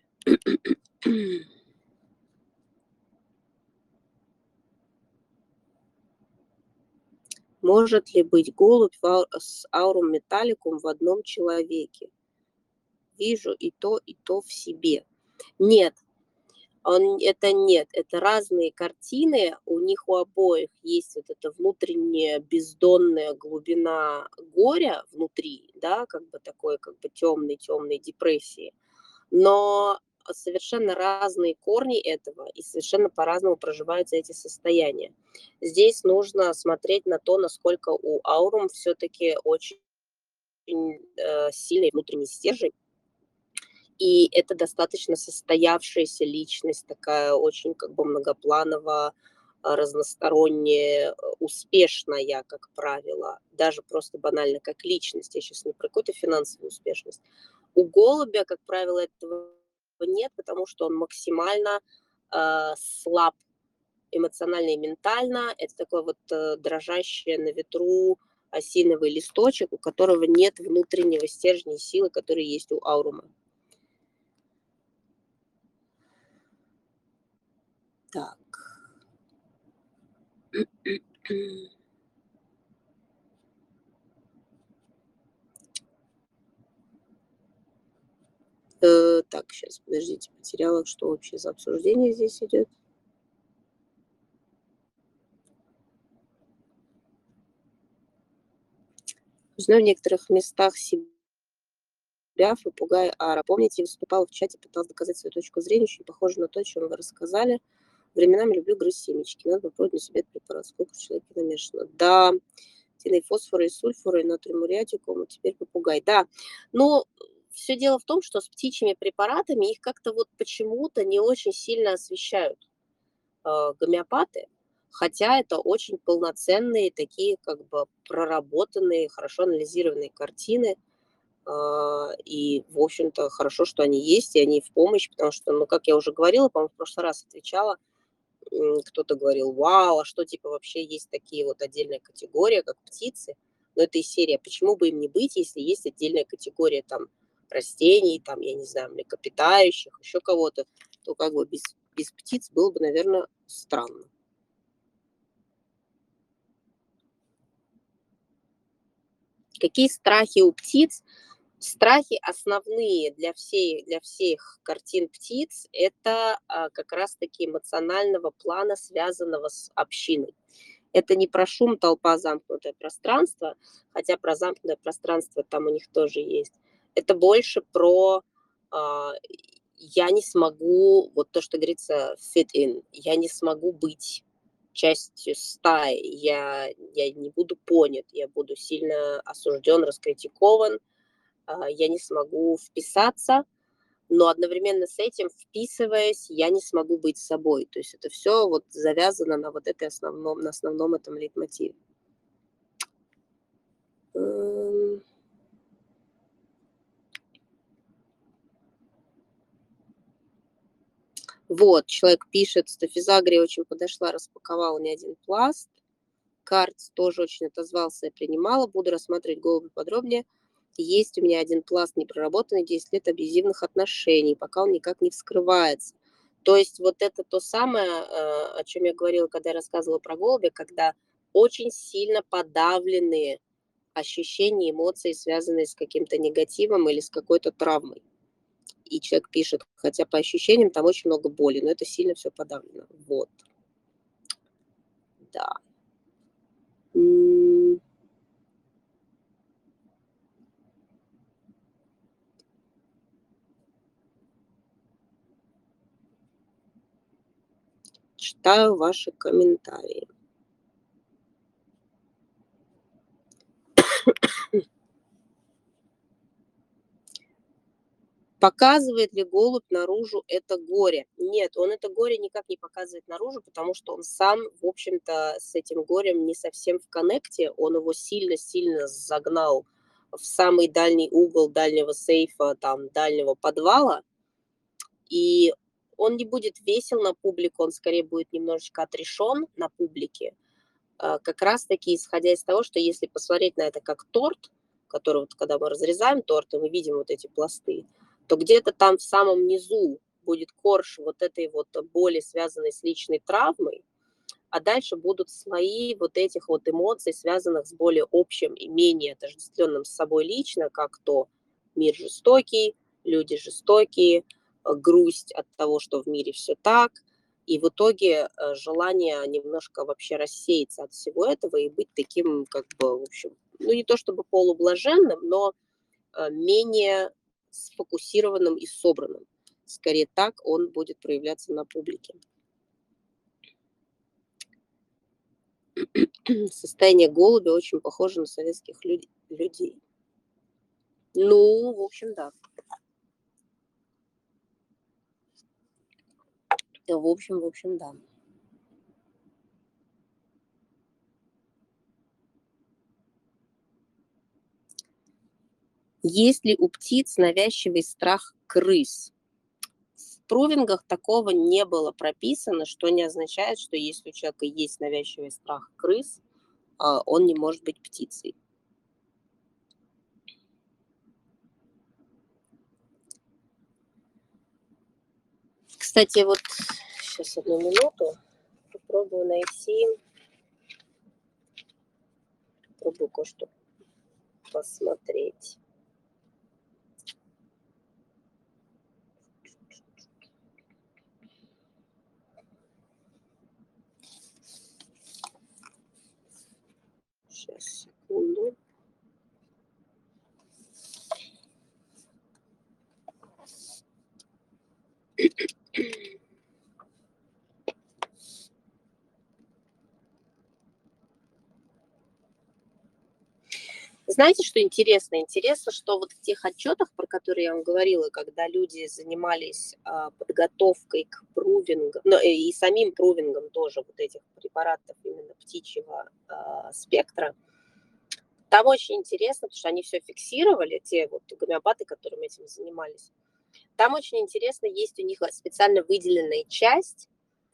Может ли быть голубь с аурум металликум в одном человеке? Вижу и то в себе. Нет, это разные картины, у них у обоих есть вот эта внутренняя бездонная глубина горя внутри, да, как бы такой как бы темной депрессии, но совершенно разные корни этого и совершенно по-разному проживаются эти состояния. Здесь нужно смотреть на то, насколько у аурум все-таки очень сильный внутренний стержень, и это достаточно состоявшаяся личность, такая очень как бы многопланово, разносторонняя, успешная, как правило, даже просто банально как личность. Я сейчас не про какую-то финансовую успешность. У голубя, как правило, этого нет, потому что он максимально слаб эмоционально и ментально. Это такой вот дрожащий на ветру осиновый листочек, у которого нет внутреннего стержня и силы, которые есть у аурума. Так. Так, сейчас, подождите, потеряла, что вообще за обсуждение здесь идет. Знаю в некоторых местах себя попугай Ара. Помните, я выступала в чате, пыталась доказать свою точку зрения, очень похоже на то, о чем вы рассказали. Временами люблю грызть семечки. Надо попробовать на себе этот препарат. Сколько в человеке намешано? Да, и фосфоры, и сульфуры, и натрий муриатикум, и теперь попугай. Да, но все дело в том, что с птичьими препаратами их как-то вот почему-то не очень сильно освещают гомеопаты, хотя это очень полноценные, такие как бы проработанные, хорошо анализированные картины. И, в общем-то, хорошо, что они есть, и они в помощь, потому что, ну, как я уже говорила, по-моему, в прошлый раз отвечала, кто-то говорил, вау, а что, типа, вообще есть такие вот отдельная категория, как птицы? Но это из серии, почему бы им не быть, если есть отдельная категория, там, растений, там, я не знаю, млекопитающих, еще кого-то, то как бы без птиц было бы, наверное, странно. Какие страхи у птиц? Страхи основные для всех картин птиц — это как раз-таки эмоционального плана, связанного с общиной. Это не про шум, толпа, замкнутое пространство, хотя про замкнутое пространство там у них тоже есть. Это больше про а, я не смогу, вот то, что говорится, fit in, я не смогу быть частью стаи, я не буду понят, я буду сильно осужден, раскритикован, я не смогу вписаться, но одновременно с этим, вписываясь, я не смогу быть собой. То есть это все вот завязано на вот этой на основном этом лейтмотиве. Вот, человек пишет, Стафизагрия очень подошла, распаковала не один пласт. Карц тоже очень отозвался и принимала. Буду рассматривать голубя подробнее. Есть у меня один пласт непроработанный, 10 лет абьюзивных отношений, пока он никак не вскрывается. То есть вот это то самое, о чем я говорила, когда я рассказывала про голубя, когда очень сильно подавленные ощущения, эмоции, связанные с каким-то негативом или с какой-то травмой. И человек пишет, хотя по ощущениям там очень много боли, но это сильно все подавлено. Вот. Да. Читаю ваши комментарии. Показывает ли голубь наружу это горе? Нет, он это горе никак не показывает наружу, потому что он сам, в общем-то, с этим горем не совсем в коннекте. Он его сильно-сильно загнал в самый дальний угол дальнего сейфа, там, дальнего подвала. И он не будет весел на публику, он скорее будет немножечко отрешен на публике. Как раз-таки исходя из того, что если посмотреть на это как торт, который вот когда мы разрезаем торт, и мы видим вот эти пласты, то где-то там в самом низу будет корж вот этой вот боли, связанной с личной травмой, а дальше будут слои вот этих вот эмоций, связанных с более общим и менее отождествленным с собой лично, как то мир жестокий, люди жестокие, грусть от того, что в мире все так, и в итоге желание немножко вообще рассеяться от всего этого и быть таким, как бы, в общем, ну не то чтобы полублаженным, но менее сфокусированным и собранным. Скорее так он будет проявляться на публике. Состояние голубя очень похоже на советских людей. Ну, в общем, да. В общем, да. Есть ли у птиц навязчивый страх крыс? В прувингах такого не было прописано, что не означает, что если у человека есть навязчивый страх крыс, он не может быть птицей. Кстати, вот сейчас одну минуту. Попробую найти. Попробую кое-что посмотреть. Сейчас, секунду. Знаете, что интересно? Интересно, что вот в тех отчетах, про которые я вам говорила, когда люди занимались подготовкой к прувингам, ну, и самим прувингам тоже вот этих препаратов именно птичьего спектра, там очень интересно, потому что они все фиксировали, те вот гомеопаты, которыми этим занимались. Там очень интересно, есть у них специально выделенная часть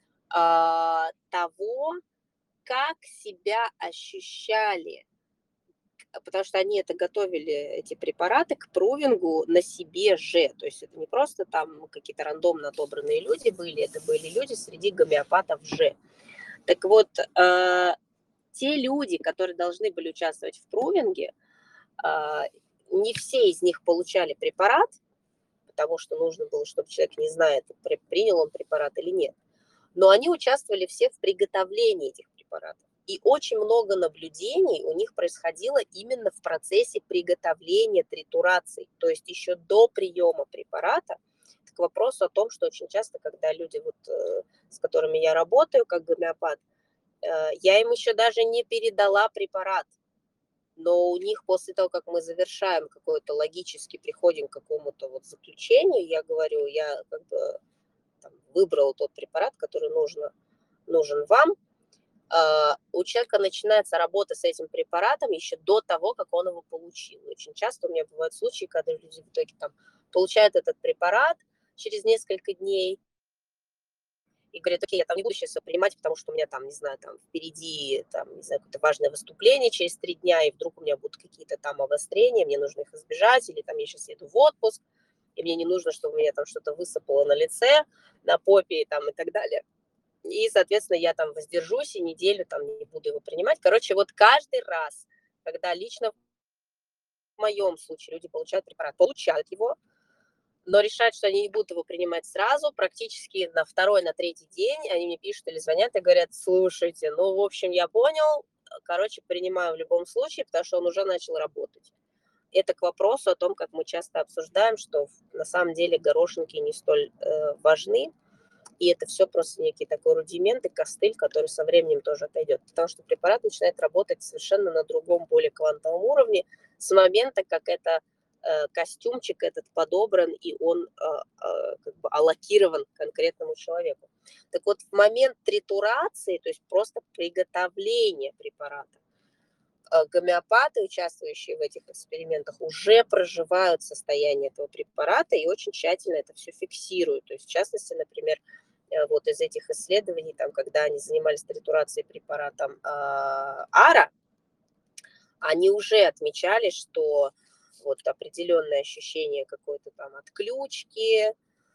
того, как себя ощущали, потому что они это готовили, эти препараты, к прувингу на себе же. То есть это не просто там какие-то рандомно отобранные люди были, это были люди среди гомеопатов же. Так вот, те люди, которые должны были участвовать в прувинге, не все из них получали препарат, потому что нужно было, чтобы человек, не знает, принял он препарат или нет. Но они участвовали все в приготовлении этих препаратов. И очень много наблюдений у них происходило именно в процессе приготовления тритурации, то есть еще до приема препарата. К вопросу о том, что очень часто, когда люди, вот, с которыми я работаю, как гомеопат, я им еще даже не передала препарат, но у них после того, как мы завершаем какое-то логически, приходим к какому-то вот заключению, я говорю, я как бы там, выбрал тот препарат, который нужен вам, у человека начинается работа с этим препаратом еще до того, как он его получил. Очень часто у меня бывают случаи, когда люди в итоге там получают этот препарат через несколько дней и говорят, окей, я там не буду сейчас его принимать, потому что у меня там, не знаю, там впереди, там, не знаю, какое-то важное выступление через 3 дня, и вдруг у меня будут какие-то там обострения, мне нужно их избежать, или там я сейчас еду в отпуск, и мне не нужно, чтобы у меня там что-то высыпало на лице, на попе там, и так далее. И, соответственно, я там воздержусь и неделю там не буду его принимать. Короче, вот каждый раз, когда лично в моем случае люди получают препарат, получают его, но решают, что они не будут его принимать сразу, практически на второй, на третий день они мне пишут или звонят и говорят, слушайте, ну, в общем, я понял, короче, принимаю в любом случае, потому что он уже начал работать. Это к вопросу о том, как мы часто обсуждаем, что на самом деле горошинки не столь важны, и это все просто некий такой рудимент и костыль, который со временем тоже отойдет. Потому что препарат начинает работать совершенно на другом, более квантовом уровне с момента, как это костюмчик этот подобран, и он как бы аллокирован конкретному человеку. Так вот, в момент тритурации, то есть просто приготовления препарата, гомеопаты, участвующие в этих экспериментах, уже проживают состояние этого препарата и очень тщательно это все фиксируют. То есть, в частности, например, вот из этих исследований, там, когда они занимались тритурацией препаратом АРА, они уже отмечали, что вот определенное ощущение какой-то там отключки,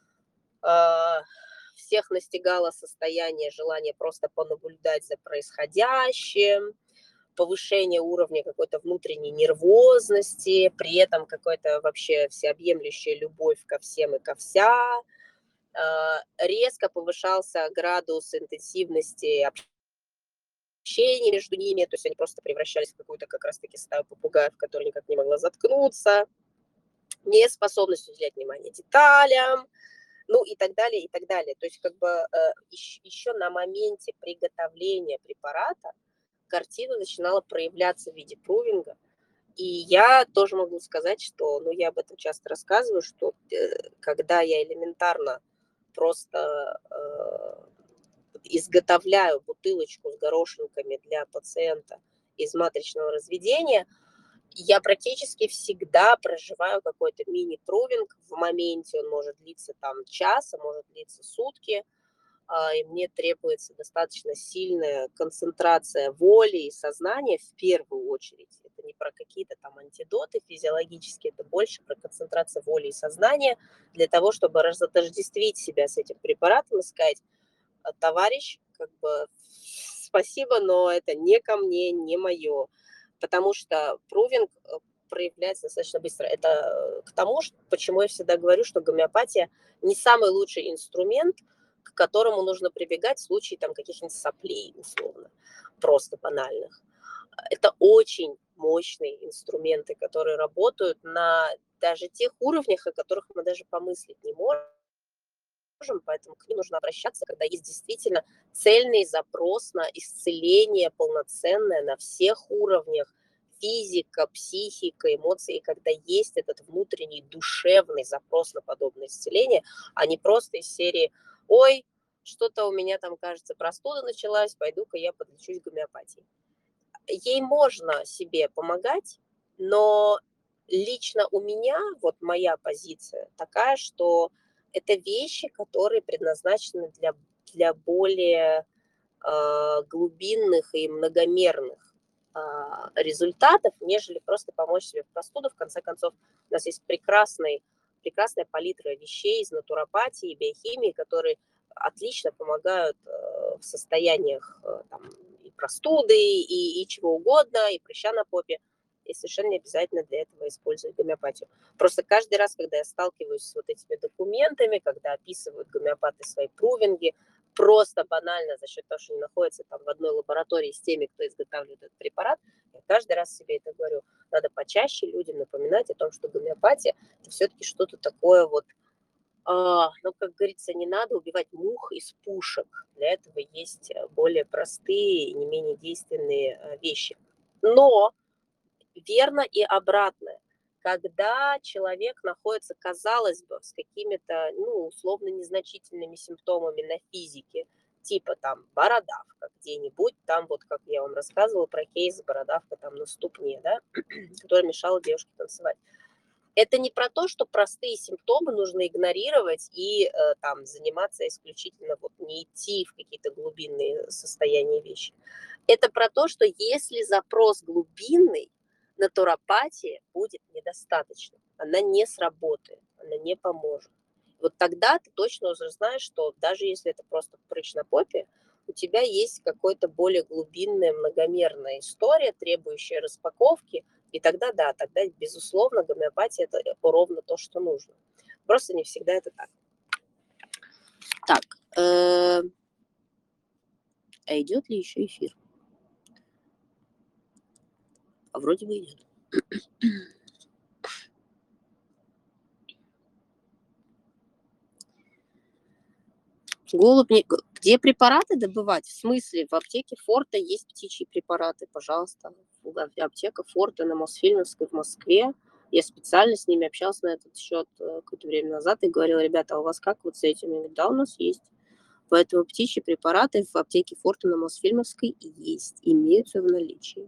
всех настигало состояние желания просто понаблюдать за происходящим, повышение уровня какой-то внутренней нервозности, при этом какая-то вообще всеобъемлющая любовь ко всем и ко вся, резко повышался градус интенсивности общения между ними, то есть они просто превращались в какую-то как раз-таки стаю попугаев, которая никак не могла заткнуться, неспособность уделять внимание деталям, ну и так далее, и так далее. То есть как бы еще на моменте приготовления препарата картина начинала проявляться в виде прувинга. И я тоже могу сказать, что, ну, я об этом часто рассказываю, что когда я элементарно просто изготовляю бутылочку с горошинками для пациента из матричного разведения, я практически всегда проживаю какой-то мини-прувинг в моменте, он может длиться там час, а может длиться сутки, и мне требуется достаточно сильная концентрация воли и сознания в первую очередь. Это не про какие-то там антидоты физиологические, это больше про концентрацию воли и сознания для того, чтобы разотождествить себя с этим препаратом и сказать, товарищ, как бы спасибо, но это не ко мне, не мое. Потому что прувинг проявляется достаточно быстро. Это к тому, почему я всегда говорю, что гомеопатия не самый лучший инструмент, к которому нужно прибегать в случае там каких-нибудь соплей, условно, просто банальных. Это очень мощные инструменты, которые работают на даже тех уровнях, о которых мы даже помыслить не можем, поэтому к ним нужно обращаться, когда есть действительно цельный запрос на исцеление полноценное на всех уровнях, физика, психика, эмоции, и когда есть этот внутренний душевный запрос на подобное исцеление, а не просто из серии «Ой, что-то у меня там, кажется, простуда началась, пойду-ка я подлечусь гомеопатией». Ей можно себе помогать, но лично у меня, вот моя позиция такая, что это вещи, которые предназначены для более глубинных и многомерных результатов, нежели просто помочь себе в простуду. В конце концов, у нас есть прекрасная палитра вещей из натуропатии и биохимии, которые отлично помогают в состояниях там, и простуды, и чего угодно, и прыща на попе. и совершенно не обязательно для этого использовать гомеопатию. Просто каждый раз, когда я сталкиваюсь с вот этими документами, когда описывают гомеопаты свои прувинги, просто банально за счет того, что они находятся там в одной лаборатории с теми, кто изготавливает этот препарат, я каждый раз себе это говорю. Надо почаще людям напоминать о том, что гомеопатия – это все-таки что-то такое вот, ну, как говорится, не надо убивать мух из пушек. Для этого есть более простые и не менее действенные вещи. Но верно и обратное. Когда человек находится, казалось бы, с какими-то, ну, условно незначительными симптомами на физике, типа там бородавка где-нибудь, там вот, как я вам рассказывала про кейс бородавка там на ступне, да, которая мешала девушке танцевать. Это не про то, что простые симптомы нужно игнорировать и там заниматься исключительно, вот не идти в какие-то глубинные состояния вещи. Это про то, что если запрос глубинный, натуропатии будет недостаточно. Она не сработает, она не поможет. Вот тогда ты точно уже знаешь, что даже если это просто прыщ на попе, у тебя есть какая-то более глубинная, многомерная история, требующая распаковки, и тогда, да, тогда, безусловно, гомеопатия – это ровно то, что нужно. Просто не всегда это так. Так, а идет ли еще эфир? А вроде бы идет. Голубь, где препараты добывать? В смысле, в аптеке Форта есть птичьи препараты, пожалуйста. Аптека Форта на Мосфильмовской в Москве. Я специально с ними общалась на этот счет какое-то время назад и говорила: ребята, а у вас как вот с этим? Они говорят: да, у нас есть. Поэтому птичьи препараты в аптеке Форта на Мосфильмовской есть, имеются в наличии.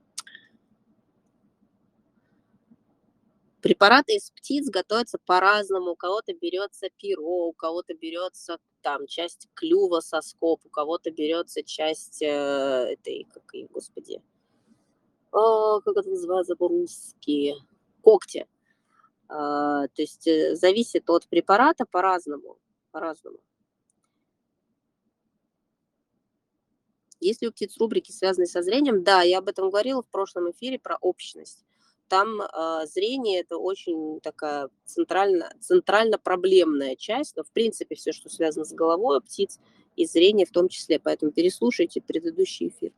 Препараты из птиц готовятся по-разному. У кого-то берется перо, у кого-то берется там часть клюва, соскоб, у кого-то берется часть этой, как ее, господи, как это называется по-русски, когти. То есть зависит от препарата по-разному, по-разному. Есть ли у птиц рубрики, связанные со зрением? Да, я об этом говорила в прошлом эфире про общность. Там зрение – это очень такая центрально проблемная часть, но в принципе все, что связано с головой у птиц, и зрение в том числе. Поэтому переслушайте предыдущий эфир.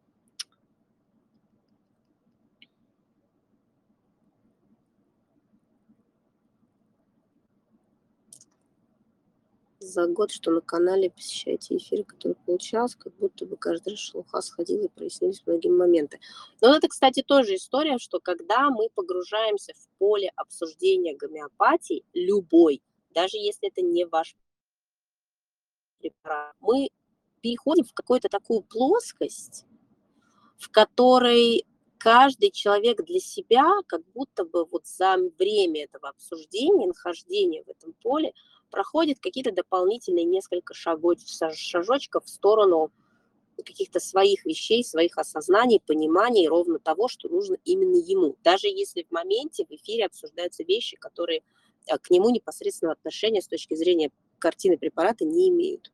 За год, что на канале посещаете эфиры, которые получалось, как будто бы каждый раз шелуха сходила и прояснились многие моменты. Но это, кстати, тоже история, что когда мы погружаемся в поле обсуждения гомеопатии, любой, даже если это не ваш препарат, мы переходим в какую-то такую плоскость, в которой каждый человек для себя, как будто бы вот за время этого обсуждения, нахождения в этом поле, проходит какие-то дополнительные несколько шажочков в сторону каких-то своих вещей, своих осознаний, пониманий, ровно того, что нужно именно ему. Даже если в моменте в эфире обсуждаются вещи, которые к нему непосредственного отношения с точки зрения картины препарата не имеют.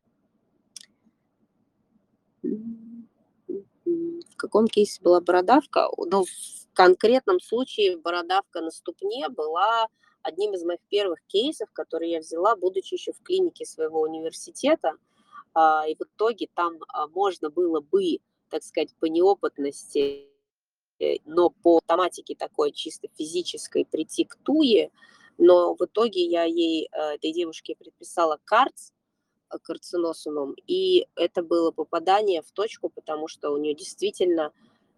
В каком кейсе была бородавка? Ну, в конкретном случае бородавка на ступне была одним из моих первых кейсов, которые я взяла, будучи еще в клинике своего университета. И в итоге там можно было бы, так сказать, по неопытности, но по тематике такой чисто физической прийти к туе, но в итоге я этой девушке предписала карц, карциносумом, и это было попадание в точку, потому что у нее действительно,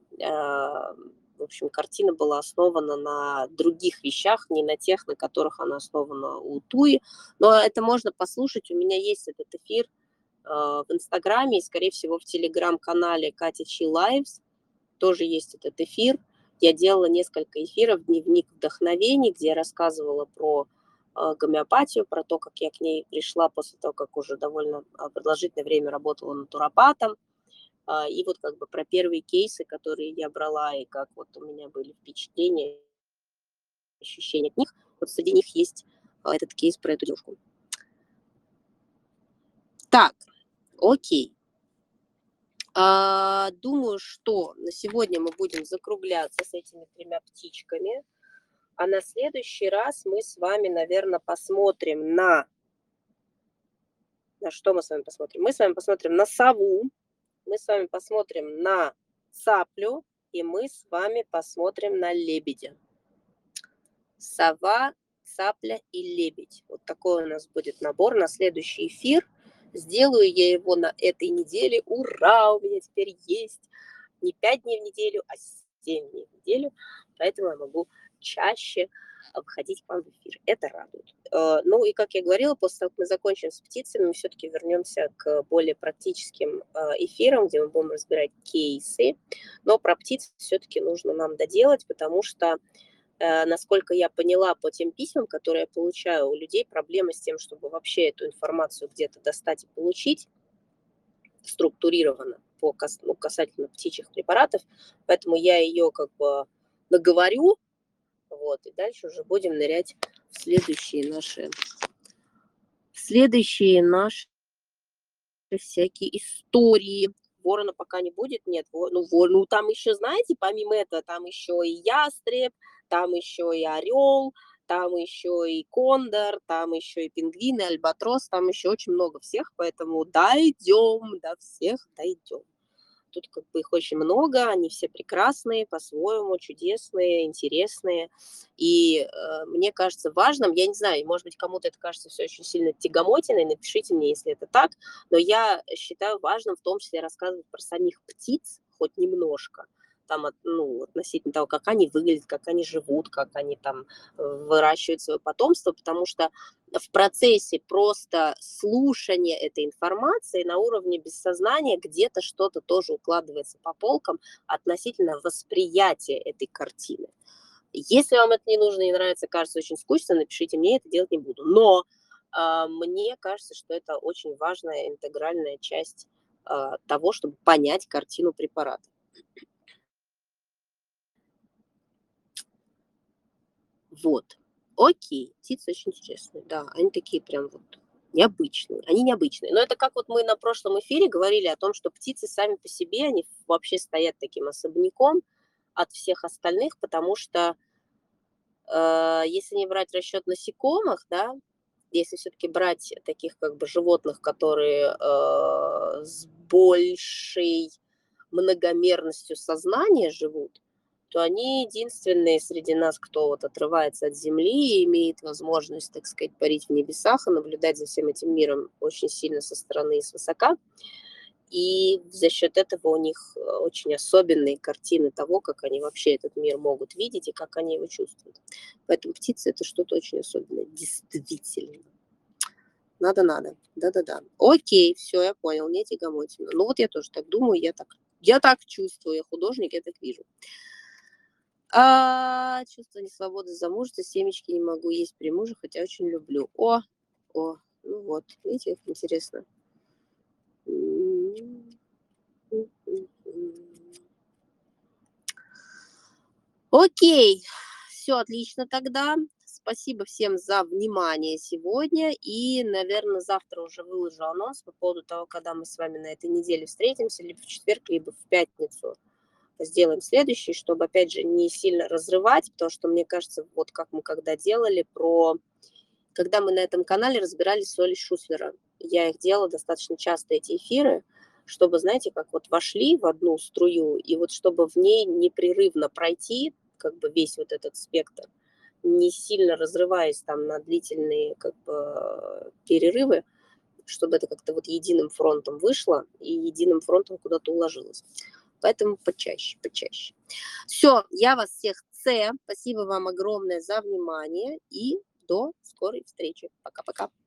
в общем, картина была основана на других вещах, не на тех, на которых она основана у Туи. Но это можно послушать. У меня есть этот эфир в Инстаграме и, скорее всего, в Телеграм-канале Катя Чи Лайвс тоже есть этот эфир. Я делала несколько эфиров, дневник вдохновений, где я рассказывала про гомеопатию, про то, как я к ней пришла после того, как уже довольно продолжительное время работала натуропатом. И вот как бы про первые кейсы, которые я брала, и как вот у меня были впечатления, ощущения от них. Вот среди них есть этот кейс про эту девушку. Так, окей. Думаю, что на сегодня мы будем закругляться с этими 3 птичками, а на следующий раз мы с вами, наверное, посмотрим на что мы с вами посмотрим? Мы с вами посмотрим на сову, мы с вами посмотрим на цаплю, и мы с вами посмотрим на лебедя. Сова, цапля и лебедь. Вот такой у нас будет набор на следующий эфир. Сделаю я его на этой неделе. Ура! У меня теперь есть не 5 дней в неделю, а 7 дней в неделю. Поэтому я могу чаще выходить к вам в эфир. Это радует. Ну и, как я говорила, после того, как мы закончим с птицами, мы все-таки вернемся к более практическим эфирам, где мы будем разбирать кейсы. Но про птиц все-таки нужно нам доделать, потому что, насколько я поняла по тем письмам, которые я получаю, у людей проблемы с тем, чтобы вообще эту информацию где-то достать и получить структурированно касательно птичьих препаратов. Поэтому я ее как бы наговорю, вот, и дальше уже будем нырять в следующие наши всякие истории. Ворона пока не будет, нет, ну там еще, знаете, помимо этого, там еще и ястреб, там еще и орел, там еще и кондор, там еще и пингвин, и альбатрос, там еще очень много всех, поэтому дойдем, до всех дойдем. Тут как бы их очень много, они все прекрасные, по-своему, чудесные, интересные. И мне кажется важным, я не знаю, может быть, кому-то это кажется все очень сильно тягомотиной, напишите мне, если это так, но я считаю важным в том числе рассказывать про самих птиц хоть немножко, там, относительно того, как они выглядят, как они живут, как они там выращивают свое потомство, потому что в процессе просто слушания этой информации на уровне бессознания где-то что-то тоже укладывается по полкам относительно восприятия этой картины. Если вам это не нужно, не нравится, кажется очень скучно, напишите мне, это делать не буду. Но мне кажется, что это очень важная интегральная часть того, чтобы понять картину препарата. Вот. Окей, птицы очень интересные, да, они такие прям вот необычные, они необычные. Но это как вот мы на прошлом эфире говорили о том, что птицы сами по себе, они вообще стоят таким особняком от всех остальных, потому что если не брать расчет насекомых, да, если все-таки брать таких как бы животных, которые с большей многомерностью сознания живут, то они единственные среди нас, кто вот отрывается от Земли и имеет возможность, так сказать, парить в небесах и наблюдать за всем этим миром очень сильно со стороны и свысока. И за счет этого у них очень особенные картины того, как они вообще этот мир могут видеть и как они его чувствуют. Поэтому птицы – это что-то очень особенное, действительно. Надо. Да-да-да. Окей, все, я понял, не тягомотина. Ну вот я тоже так думаю, я так чувствую, я художник, я так вижу. Чувство несвободы замужества, семечки не могу есть при муже, хотя очень люблю. Ну вот, видите, как интересно. Окей, все отлично тогда. Спасибо всем за внимание сегодня. И, наверное, завтра уже выложу анонс по поводу того, когда мы с вами на этой неделе встретимся, либо в четверг, либо в пятницу. Сделаем следующий, чтобы, опять же, не сильно разрывать, потому что, мне кажется, вот как мы когда делали когда мы на этом канале разбирали соли Шуслера. Я их делала достаточно часто, эти эфиры, чтобы, знаете, как вот вошли в одну струю, и вот чтобы в ней непрерывно пройти, как бы весь вот этот спектр, не сильно разрываясь там на длительные как бы перерывы, чтобы это как-то вот единым фронтом вышло и единым фронтом куда-то уложилось. Поэтому почаще. Все, я вас всех Спасибо вам огромное за внимание и до скорой встречи. Пока-пока.